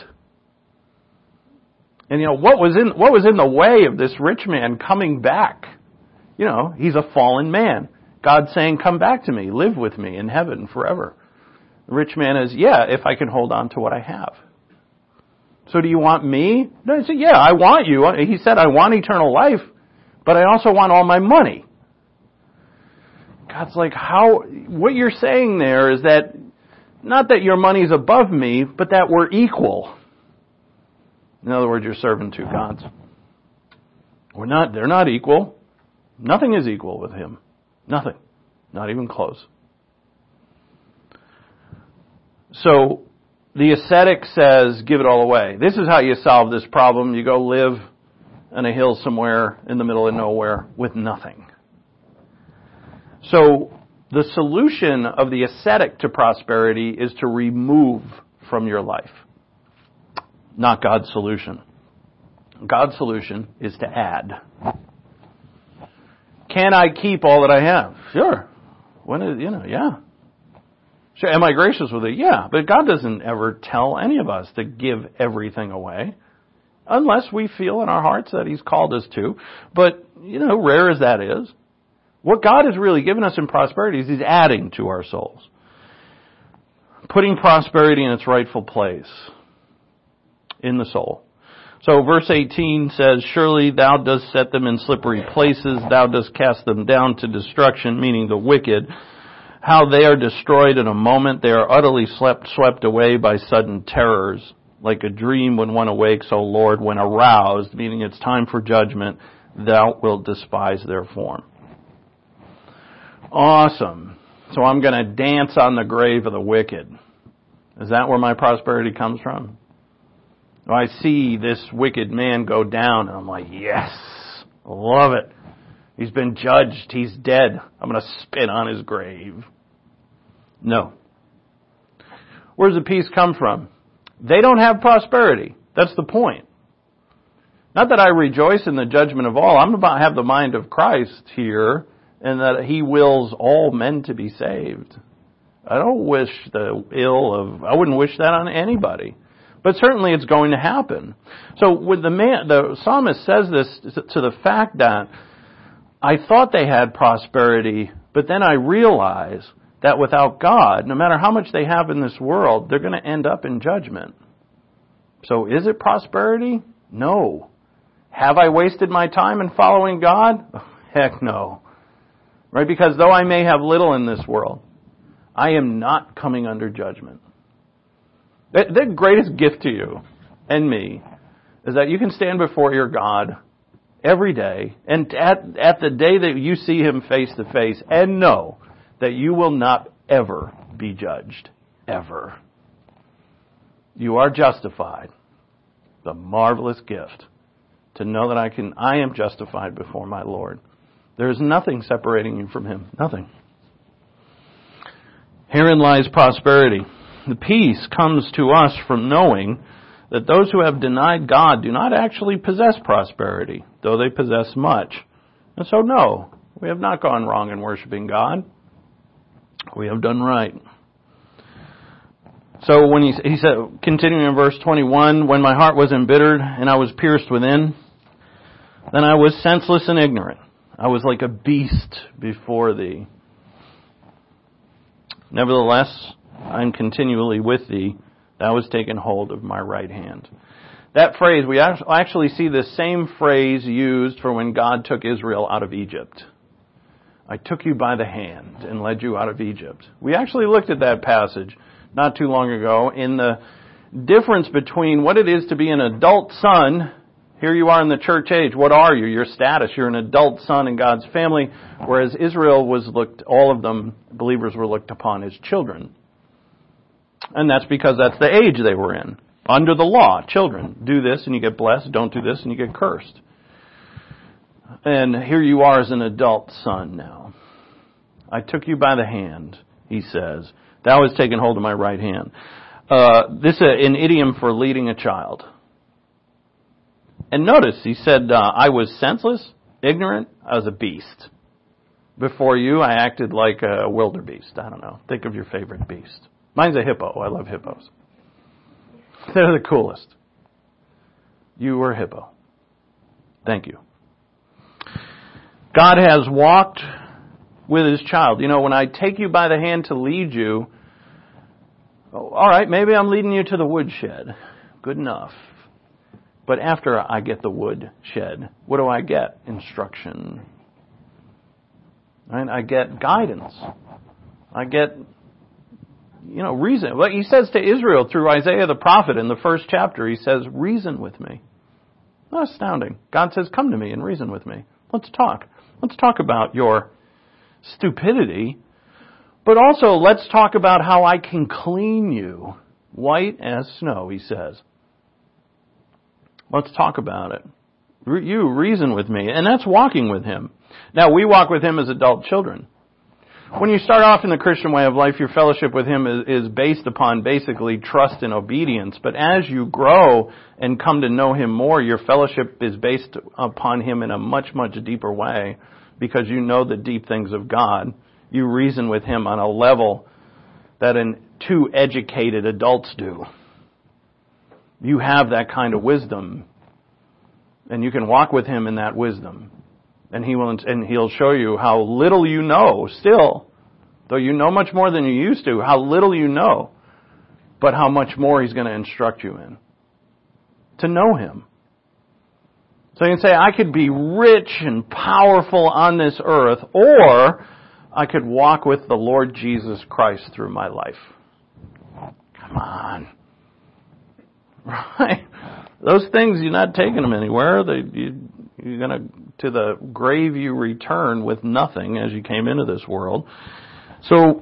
And what was in the way of this rich man coming back? He's a fallen man. God's saying, come back to me, live with me in heaven forever. The rich man is, if I can hold on to what I have. So do you want me? No, he said, I want you. He said, I want eternal life, but I also want all my money. God's like, what you're saying there is that, not that your money's above me, but that we're equal. In other words, you're serving two gods. They're not equal. Nothing is equal with him. Nothing. Not even close. So, the ascetic says, give it all away. This is how you solve this problem. You go live on a hill somewhere in the middle of nowhere with nothing. So, the solution of the ascetic to prosperity is to remove from your life. Not God's solution. God's solution is to add. Can I keep all that I have? Sure. Yeah. Sure. Am I gracious with it? Yeah. But God doesn't ever tell any of us to give everything away. Unless we feel in our hearts that He's called us to. But, rare as that is, what God has really given us in prosperity is He's adding to our souls. Putting prosperity in its rightful place in the soul. So verse 18 says, surely thou dost set them in slippery places, thou dost cast them down to destruction, meaning the wicked. How they are destroyed in a moment, they are utterly swept away by sudden terrors. Like a dream when one awakes, O Lord, when aroused, meaning it's time for judgment, thou wilt despise their form. Awesome. So I'm going to dance on the grave of the wicked. Is that where my prosperity comes from? I see this wicked man go down, and I'm like, yes, love it. He's been judged. He's dead. I'm going to spit on his grave. No. Where does the peace come from? They don't have prosperity. That's the point. Not that I rejoice in the judgment of all. I'm about to have the mind of Christ here, and that He wills all men to be saved. I don't wish I wouldn't wish that on anybody. But certainly it's going to happen. So with the psalmist says this to the fact that I thought they had prosperity, but then I realize that without God, no matter how much they have in this world, they're going to end up in judgment. So is it prosperity? No. Have I wasted my time in following God? Heck no. Right? Because though I may have little in this world, I am not coming under judgment. The greatest gift to you and me is that you can stand before your God every day and at the day that you see Him face to face and know that you will not ever be judged. Ever. You are justified. The marvelous gift to know that I am justified before my Lord. There is nothing separating you from Him. Nothing. Herein lies prosperity. The peace comes to us from knowing that those who have denied God do not actually possess prosperity, though they possess much. And so, no, we have not gone wrong in worshiping God. We have done right. So when he said, continuing in verse 21, when my heart was embittered and I was pierced within, then I was senseless and ignorant. I was like a beast before thee. Nevertheless, I am continually with thee. Thou hast taken hold of my right hand. That phrase, we actually see the same phrase used for when God took Israel out of Egypt. I took you by the hand and led you out of Egypt. We actually looked at that passage not too long ago in the difference between what it is to be an adult son. Here you are in the church age. What are you? Your status. You're an adult son in God's family, whereas Israel was all of them, believers were looked upon as children. And that's because that's the age they were in. Under the law, children. Do this and you get blessed. Don't do this and you get cursed. And here you are as an adult son now. I took you by the hand, he says. Thou hast taken hold of my right hand. This is an idiom for leading a child. And notice, he said, I was senseless, ignorant, I was a beast. Before you, I acted like a wildebeest. I don't know. Think of your favorite beast. Mine's a hippo. I love hippos. They're the coolest. You were a hippo. Thank you. God has walked with his child. You know, when I take you by the hand to lead you, all right, maybe I'm leading you to the woodshed. Good enough. But after I get the woodshed, what do I get? Instruction. Right? I get guidance. I get, reason. Well, he says to Israel through Isaiah the prophet in the first chapter, he says, reason with me. That's astounding. God says, come to me and reason with me. Let's talk. Let's talk about your stupidity, but also let's talk about how I can clean you white as snow, he says. Let's talk about it. You reason with me. And that's walking with him. Now, we walk with him as adult children. When you start off in the Christian way of life, your fellowship with him is based upon basically trust and obedience. But as you grow and come to know him more, your fellowship is based upon him in a much, much deeper way because you know the deep things of God. You reason with him on a level that two educated adults do. You have that kind of wisdom, and you can walk with him in that wisdom. And he'll show you how little you know still, though you know much more than you used to, how little you know, but how much more he's going to instruct you in. To know him. So you can say, I could be rich and powerful on this earth, or I could walk with the Lord Jesus Christ through my life. Come on. Right? Those things, you're not taking them anywhere. You're going to the grave you return with nothing as you came into this world. So,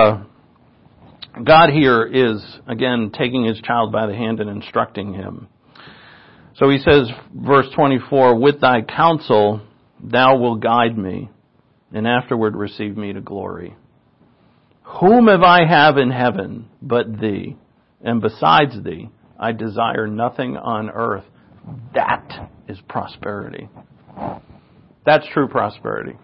God here is, again, taking his child by the hand and instructing him. So he says, verse 24, with thy counsel thou wilt guide me, and afterward receive me to glory. Whom have I have in heaven but thee? And besides thee, I desire nothing on earth. That is prosperity. That's true prosperity.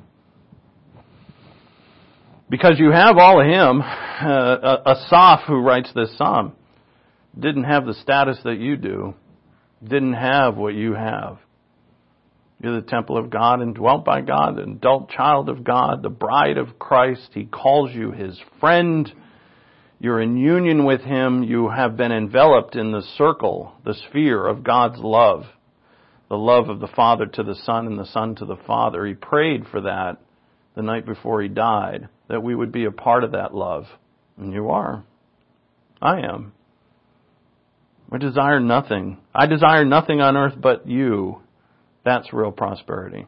Because you have all of him. Asaph, who writes this psalm, didn't have the status that you do. Didn't have what you have. You're the temple of God and dwelt by God, the adult child of God, the bride of Christ. He calls you his friend. You're in union with him. You have been enveloped in the circle, the sphere of God's love. The love of the Father to the Son and the Son to the Father. He prayed for that the night before he died, that we would be a part of that love. And you are. I am. I desire nothing. I desire nothing on earth but you. That's real prosperity.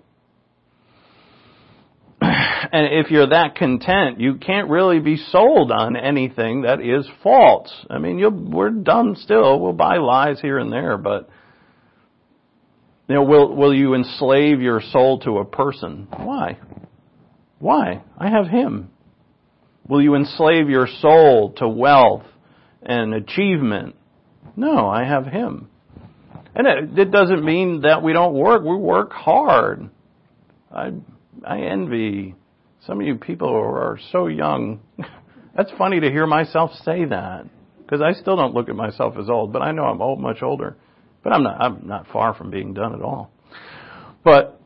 And if you're that content, you can't really be sold on anything that is false. I mean, we're dumb still. We'll buy lies here and there, but will you enslave your soul to a person? Why? Why? I have him. Will you enslave your soul to wealth and achievement No, I have Him. And it doesn't mean that we don't work. We work hard. I envy some of you people who are so young. That's funny to hear myself say that, because I still don't look at myself as old, but I know I'm old, much older. But I'm not far from being done at all. But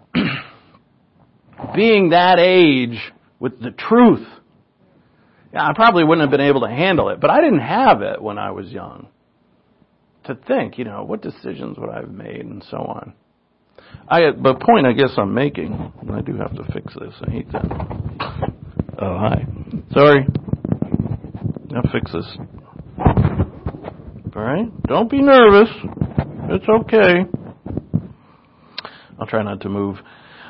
being that age with the truth, I probably wouldn't have been able to handle it, but I didn't have it when I was young. To think, what decisions would I have made and so on. The point I guess I'm making, and I do have to fix this, I hate that. Oh, hi. Sorry. I'll fix this. All right? Don't be nervous. It's okay. I'll try not to move.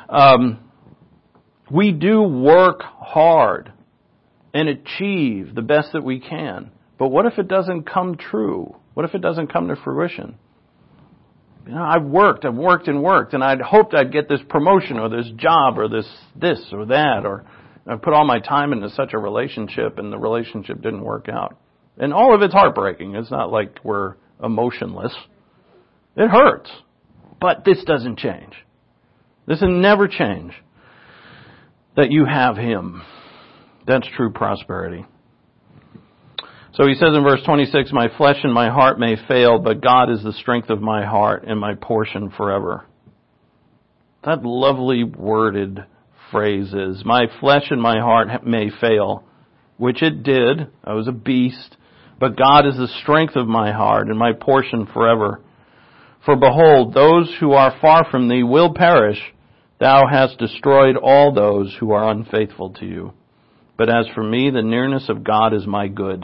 We do work hard and achieve the best that we can. But what if it doesn't come true? What if it doesn't come to fruition? I've worked, and I'd hoped I'd get this promotion or this job or this or that, or I put all my time into such a relationship and the relationship didn't work out. And all of it's heartbreaking. It's not like we're emotionless. It hurts. But this doesn't change. This will never change. That you have Him. That's true prosperity. So he says in verse 26, my flesh and my heart may fail, but God is the strength of my heart and my portion forever. That lovely worded phrase is, my flesh and my heart may fail, which it did. I was a beast. But God is the strength of my heart and my portion forever. For behold, those who are far from thee will perish. Thou hast destroyed all those who are unfaithful to you. But as for me, the nearness of God is my good.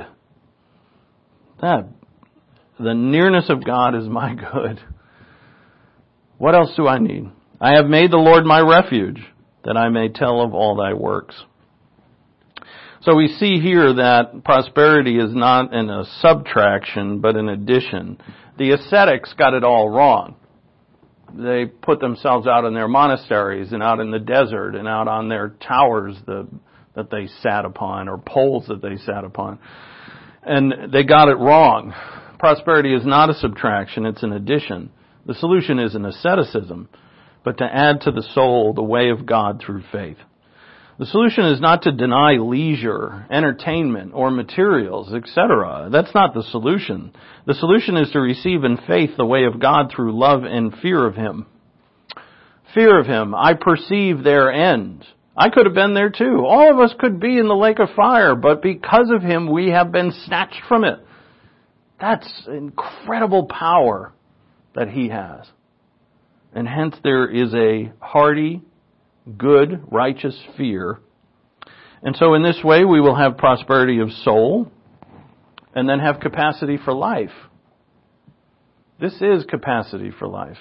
The nearness of God is my good. What else do I need? I have made the Lord my refuge, that I may tell of all thy works. So we see here that prosperity is not in a subtraction, but an addition. The ascetics got it all wrong. They put themselves out in their monasteries and out in the desert and out on their towers that they sat upon, or poles that they sat upon. And they got it wrong. Prosperity is not a subtraction, it's an addition. The solution is an asceticism, but to add to the soul the way of God through faith. The solution is not to deny leisure, entertainment, or materials, etc. That's not the solution. The solution is to receive in faith the way of God through love and fear of Him. Fear of Him. I perceive their end. I could have been there too. All of us could be in the lake of fire, but because of Him, we have been snatched from it. That's incredible power that He has. And hence there is a hearty, good, righteous fear. And so in this way, we will have prosperity of soul and then have capacity for life. This is capacity for life.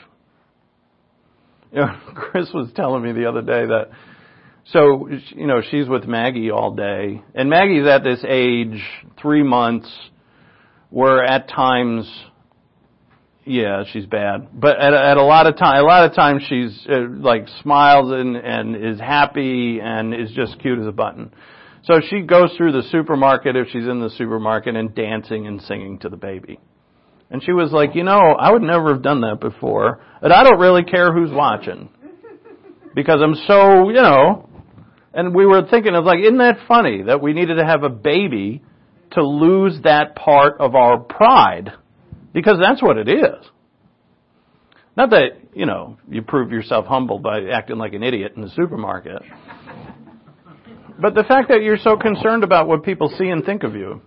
Chris was telling me the other day that so, she's with Maggie all day. And Maggie's at this age, 3 months, where at times, she's bad. But at a lot of times she's smiles and is happy and is just cute as a button. So she goes through the supermarket, if she's in the supermarket, and dancing and singing to the baby. And she was like, I would never have done that before. And I don't really care who's watching. Because I'm so, And we were thinking of isn't that funny that we needed to have a baby to lose that part of our pride? Because that's what it is. Not that, you prove yourself humble by acting like an idiot in the supermarket. But the fact that you're so concerned about what people see and think of you.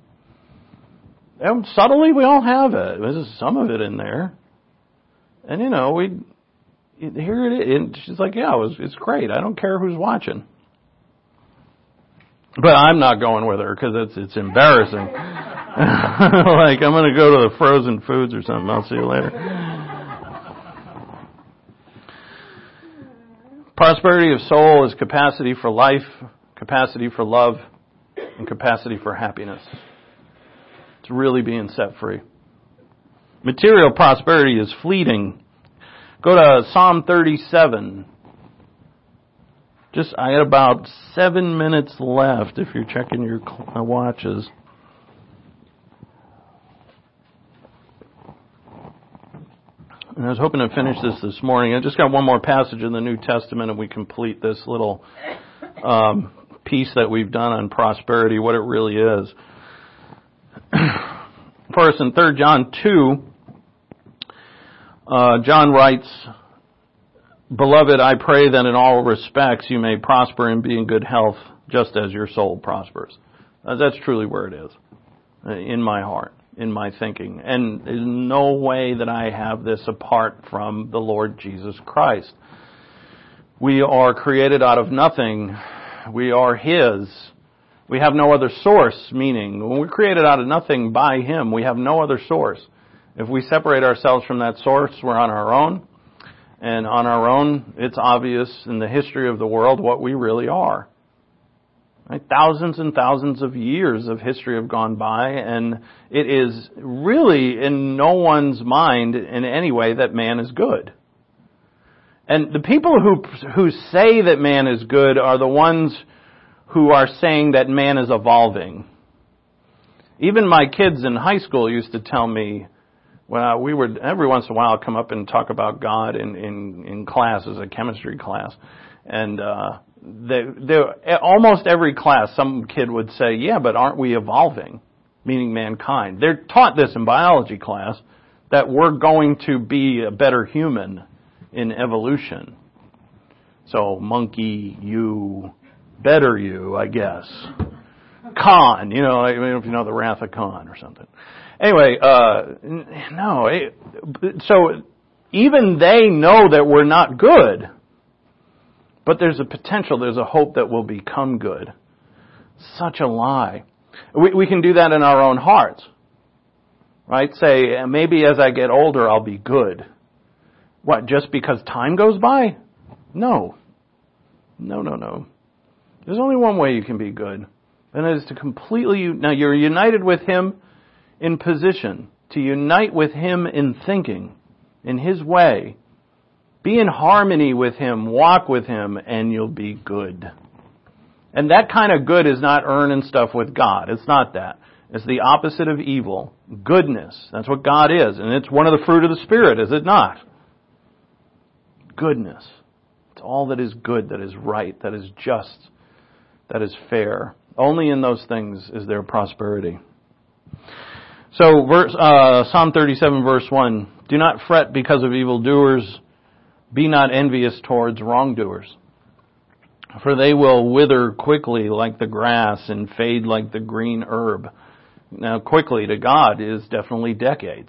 And subtly, we all have it. There's some of it in there. And, here it is. And she's like, it's great. I don't care who's watching. But I'm not going with her because it's embarrassing. I'm going to go to the frozen foods or something. I'll see you later. Prosperity of soul is capacity for life, capacity for love, and capacity for happiness. It's really being set free. Material prosperity is fleeting. Go to Psalm 37. I had about 7 minutes left if you're checking your watches. And I was hoping to finish this morning. I just got one more passage in the New Testament, and we complete this little piece that we've done on prosperity, what it really is. First, in 3 John 2, John writes, "Beloved, I pray that in all respects you may prosper and be in good health, just as your soul prospers." That's truly where it is, in my heart, in my thinking. And there's no way that I have this apart from the Lord Jesus Christ. We are created out of nothing. We are His. We have no other source, meaning when we're created out of nothing by Him, we have no other source. If we separate ourselves from that source, we're on our own. And on our own, it's obvious in the history of the world what we really are. Right? Thousands and thousands of years of history have gone by, and it is really in no one's mind in any way that man is good. And the people who say that man is good are the ones who are saying that man is evolving. Even my kids in high school used to tell me, well, we would every once in a while come up and talk about God in class, as a chemistry class, and almost every class, some kid would say, "Yeah, but aren't we evolving?" Meaning mankind. They're taught this in biology class, that we're going to be a better human in evolution. So monkey, you, better you, I guess. Khan, I don't know if you know the Wrath of Khan or something. Anyway, so even they know that we're not good, but there's a potential, there's a hope that we'll become good. Such a lie. We can do that in our own hearts, right? Say, maybe as I get older, I'll be good. What, just because time goes by? No. No. There's only one way you can be good, and it is to completely, now you're united with Him in position, to unite with Him in thinking, in His way. Be in harmony with Him, walk with Him, and you'll be good. And that kind of good is not earning stuff with God. It's not that. It's the opposite of evil. Goodness. That's what God is. And it's one of the fruit of the Spirit, is it not? Goodness. It's all that is good, that is right, that is just, that is fair. Only in those things is there prosperity. So, Psalm 37, verse 1. "Do not fret because of evildoers. Be not envious towards wrongdoers. For they will wither quickly like the grass and fade like the green herb." Now, quickly to God is definitely decades.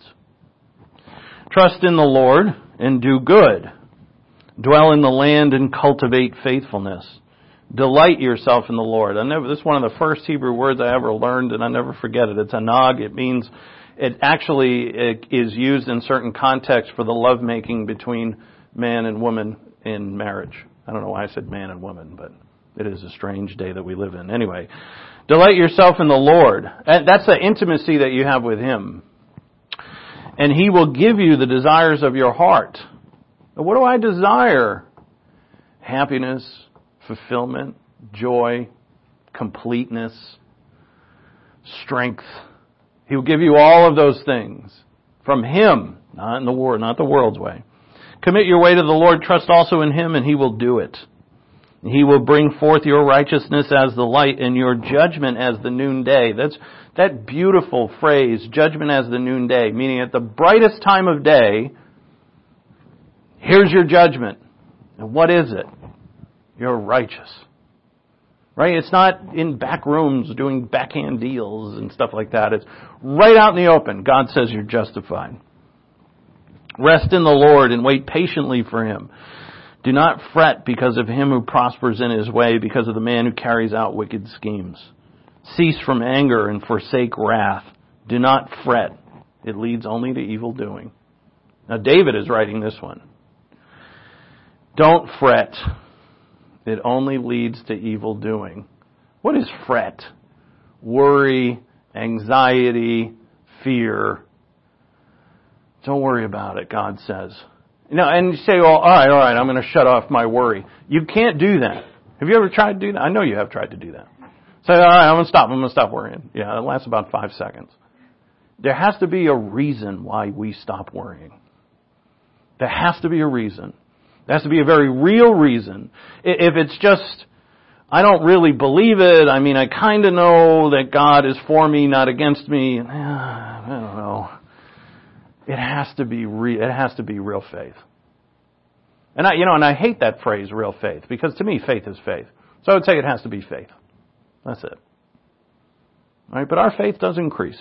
"Trust in the Lord and do good. Dwell in the land and cultivate faithfulness. Delight yourself in the Lord." This is one of the first Hebrew words I ever learned, and I never forget it. It's anag. It means, it is used in certain contexts for the lovemaking between man and woman in marriage. I don't know why I said man and woman, but it is a strange day that we live in. Anyway, delight yourself in the Lord. And that's the intimacy that you have with Him. "And He will give you the desires of your heart." What do I desire? Happiness, fulfillment, joy, completeness, strength. He will give you all of those things from Him, not the world's way. "Commit your way to the Lord, trust also in Him, and He will do it. He will bring forth your righteousness as the light and your judgment as the noonday." That's that beautiful phrase, judgment as the noonday, meaning at the brightest time of day, here's your judgment. And what is it? You're righteous. Right? It's not in back rooms doing backhand deals and stuff like that. It's right out in the open. God says you're justified. "Rest in the Lord and wait patiently for Him. Do not fret because of him who prospers in his way, because of the man who carries out wicked schemes. Cease from anger and forsake wrath. Do not fret. It leads only to evil doing." Now David is writing this one. Don't fret. It only leads to evil doing. What is fret? Worry, anxiety, fear. Don't worry about it, God says. And you say, well, all right, I'm going to shut off my worry. You can't do that. Have you ever tried to do that? I know you have tried to do that. Say, all right, I'm going to stop worrying. Yeah, it lasts about 5 seconds. There has to be a reason why we stop worrying. There has to be a reason. There has to be a very real reason. If it's just, I don't really believe it, I mean, I kind of know that God is for me, not against me, I don't know. It has to be real faith. And I hate that phrase, real faith, because to me, faith is faith. So I would say it has to be faith. That's it. All right, but our faith does increase.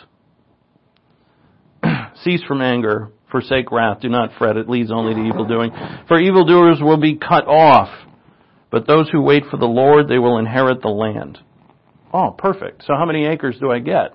Cease from anger, forsake wrath, do not fret, it leads only to evil doing. For evildoers will be cut off, but those who wait for the Lord, they will inherit the land. Oh, perfect. So how many acres do I get?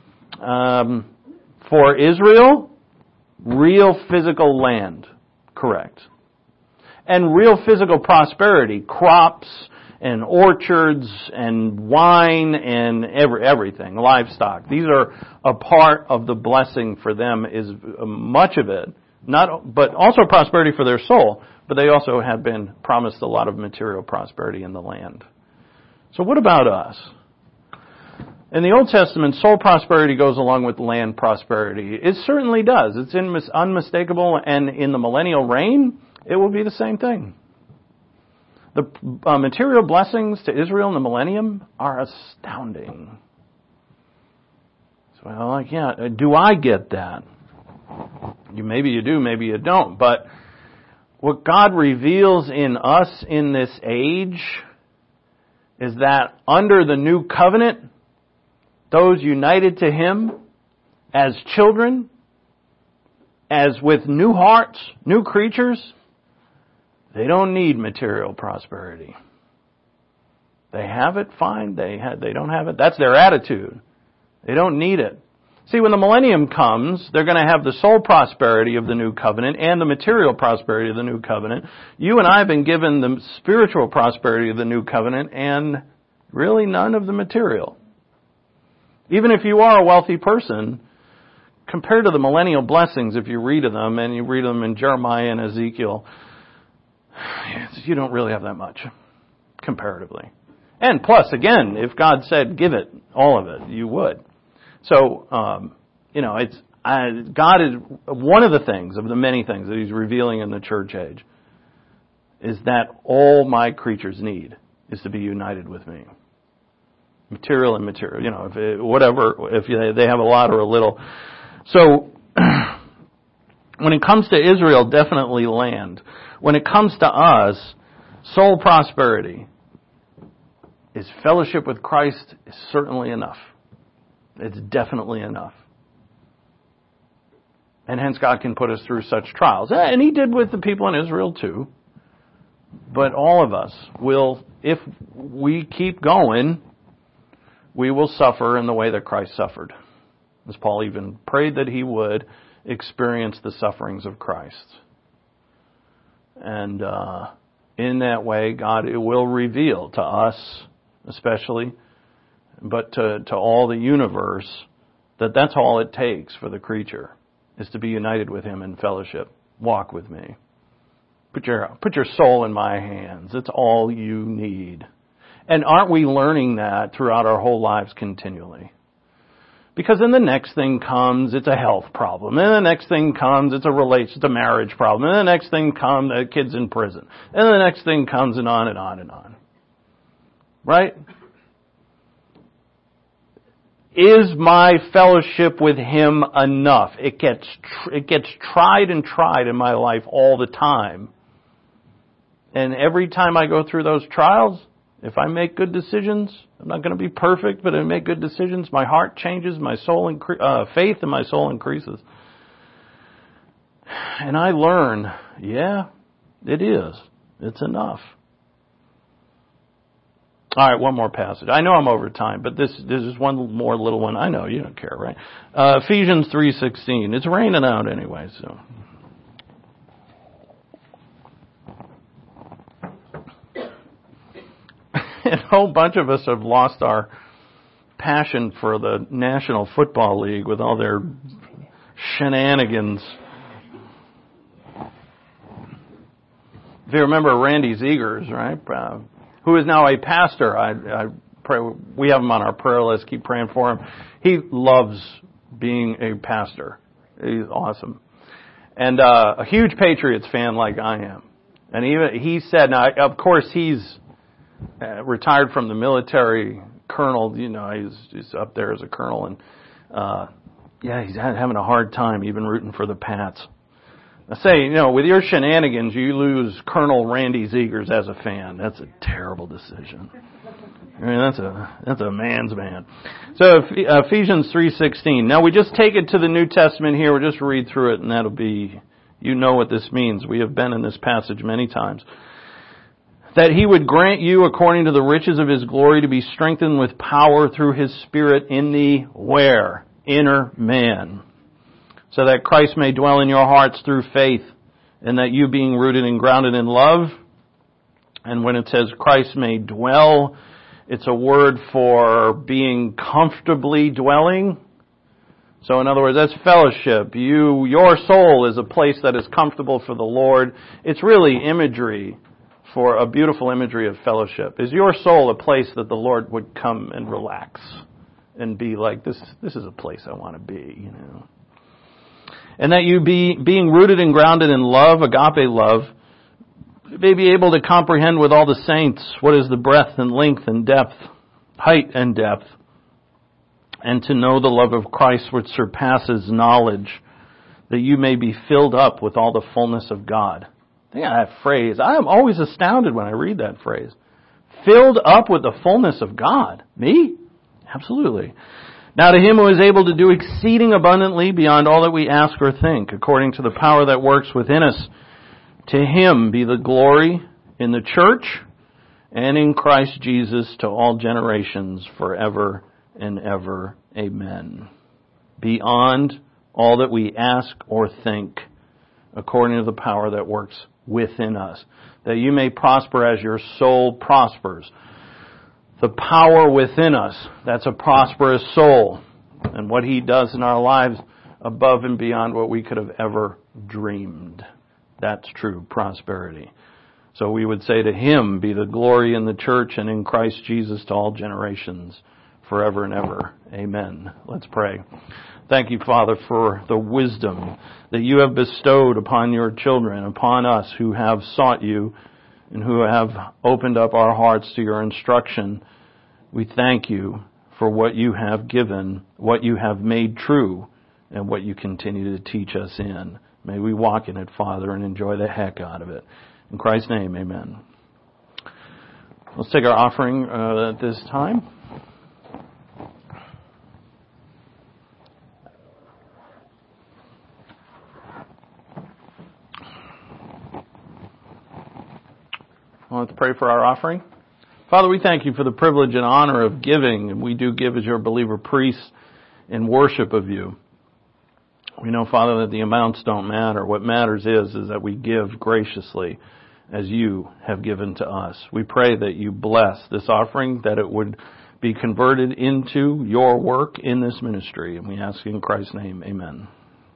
For Israel, real physical land. Correct. And real physical prosperity, crops and orchards and wine and everything, livestock. These are a part of the blessing for them, is much of it, but also prosperity for their soul, but they also have been promised a lot of material prosperity in the land. So what about us? In the Old Testament, soul prosperity goes along with land prosperity. It certainly does. It's unmistakable, and in the millennial reign, it will be the same thing. The material blessings to Israel in the millennium are astounding. So I'm like, yeah, do I get that? Maybe you do, maybe you don't. But what God reveals in us in this age is that under the new covenant, those united to Him as children, as with new hearts, new creatures, they don't need material prosperity. They have it, fine. They don't have it. That's their attitude. They don't need it. See, when the millennium comes, they're going to have the soul prosperity of the new covenant and the material prosperity of the new covenant. You and I have been given the spiritual prosperity of the new covenant and really none of the material. Even if you are a wealthy person, compared to the millennial blessings, if you read of them, and you read them in Jeremiah and Ezekiel, you don't really have that much, comparatively. And plus, again, if God said, give it, all of it, you would. So, God is, one of the things, of the many things that He's revealing in the church age, is that all my creatures need is to be united with me. Material and material, if they have a lot or a little. So, when it comes to Israel, definitely land. When it comes to us, soul prosperity is fellowship with Christ is certainly enough. It's definitely enough. And hence God can put us through such trials. And He did with the people in Israel too. But all of us will, if we keep going, we will suffer in the way that Christ suffered. As Paul even prayed that he would experience the sufferings of Christ. And in that way, God will reveal to us, especially, but to all the universe, that that's all it takes for the creature, is to be united with Him in fellowship. Walk with me. Put your soul in my hands. It's all you need. And aren't we learning that throughout our whole lives continually? Because then the next thing comes, it's a health problem. And the next thing comes, it's a marriage problem. And the next thing comes, the kid's in prison. And the next thing comes, and on and on and on. Right? Is my fellowship with Him enough? It gets tried and tried in my life all the time. And every time I go through those trials, if I make good decisions, I'm not going to be perfect, but I make good decisions, my heart changes, my soul faith in my soul increases. And I learn, yeah, it is. It's enough. All right, one more passage. I know I'm over time, but this is one more little one. I know, you don't care, right? Ephesians 3:16. It's raining out anyway, so. And a whole bunch of us have lost our passion for the National Football League with all their shenanigans. If you remember Randy Zegers, right, who is now a pastor, I pray, we have him on our prayer list, keep praying for him. He loves being a pastor. He's awesome. and a huge Patriots fan like I am. And even he said, now of course he's retired from the military, colonel. He's up there as a colonel, and he's having a hard time even rooting for the Pats. I say, with your shenanigans, you lose Colonel Randy Zegers as a fan. That's a terrible decision. I mean, that's a man's man. So Ephesians 3:16. Now we just take it to the New Testament here. We'll just read through it, and that'll be, what this means. We have been in this passage many times. That he would grant you, according to the riches of his glory, to be strengthened with power through his Spirit in the where? Inner man. So that Christ may dwell in your hearts through faith, and that you being rooted and grounded in love. And when it says Christ may dwell, it's a word for being comfortably dwelling. So in other words, that's fellowship. Your soul is a place that is comfortable for the Lord. It's really imagery, for a beautiful imagery of fellowship. Is your soul a place that the Lord would come and relax and be like, this is a place I want to be, And that you being rooted and grounded in love, agape love, may be able to comprehend with all the saints what is the breadth and length and depth, height and depth, and to know the love of Christ which surpasses knowledge, that you may be filled up with all the fullness of God. Think of that phrase. I am always astounded when I read that phrase. Filled up with the fullness of God. Me? Absolutely. Now to him who is able to do exceeding abundantly beyond all that we ask or think, according to the power that works within us, to him be the glory in the church and in Christ Jesus to all generations forever and ever. Amen. Beyond all that we ask or think, according to the power that works within us, that you may prosper as your soul prospers. The power within us, that's a prosperous soul. And what he does in our lives above and beyond what we could have ever dreamed. That's true prosperity. So we would say to him be the glory in the church and in Christ Jesus to all generations forever and ever. Amen. Let's pray. Thank you, Father, for the wisdom that you have bestowed upon your children, upon us who have sought you and who have opened up our hearts to your instruction. We thank you for what you have given, what you have made true, and what you continue to teach us in. May we walk in it, Father, and enjoy the heck out of it. In Christ's name, amen. Let's take our offering at this time. Let's pray for our offering. Father, we thank you for the privilege and honor of giving, and we do give as your believer priests in worship of you. We know, Father, that the amounts don't matter. What matters is that we give graciously as you have given to us. We pray that you bless this offering, that it would be converted into your work in this ministry. And we ask in Christ's name, amen.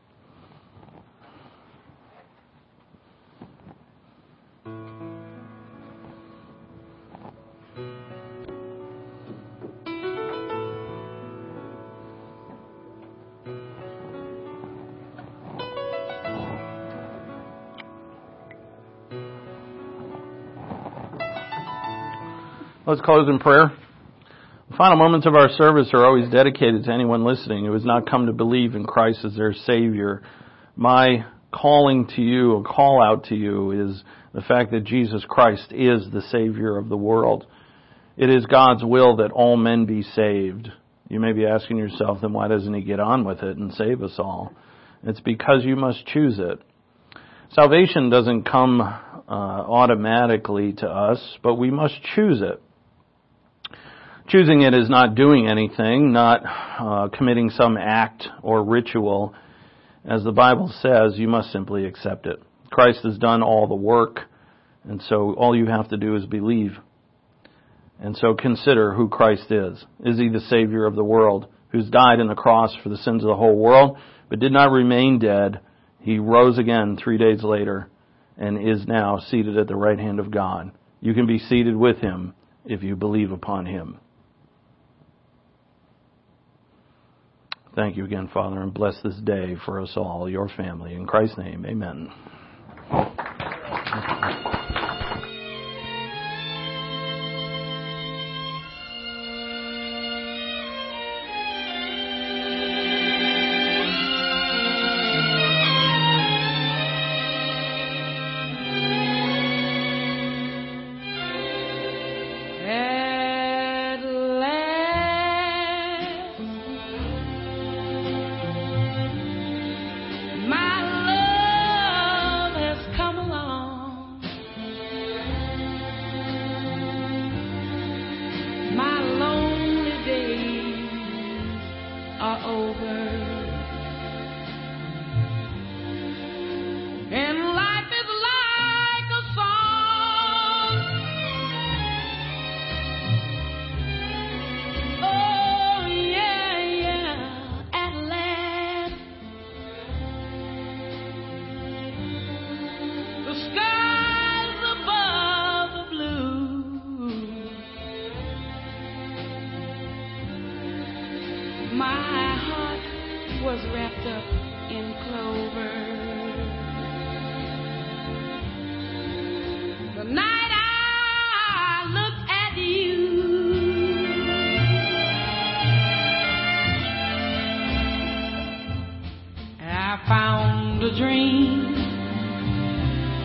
Let's close in prayer. The final moments of our service are always dedicated to anyone listening who has not come to believe in Christ as their Savior. My calling to you, a call out to you, is the fact that Jesus Christ is the Savior of the world. It is God's will that all men be saved. You may be asking yourself, then why doesn't He get on with it and save us all? It's because you must choose it. Salvation doesn't come automatically to us, but we must choose it. Choosing it is not doing anything, not committing some act or ritual. As the Bible says, you must simply accept it. Christ has done all the work, and so all you have to do is believe. And so consider who Christ is. Is He the Savior of the world, who's died on the cross for the sins of the whole world, but did not remain dead? He rose again 3 days later and is now seated at the right hand of God. You can be seated with Him if you believe upon Him. Thank you again, Father, and bless this day for us all, your family. In Christ's name, amen.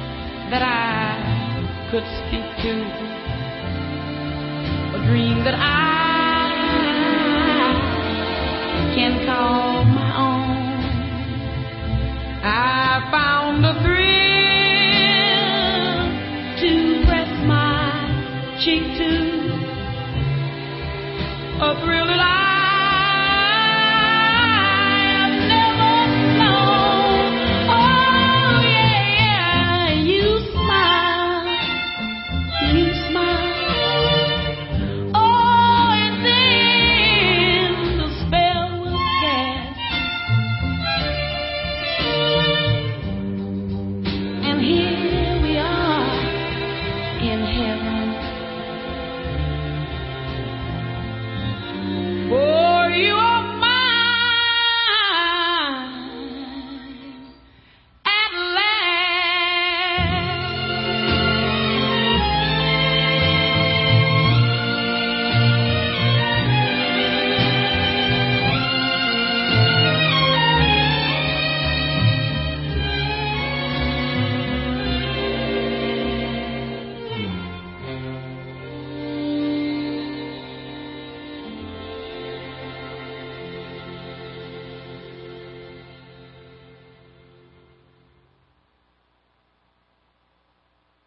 That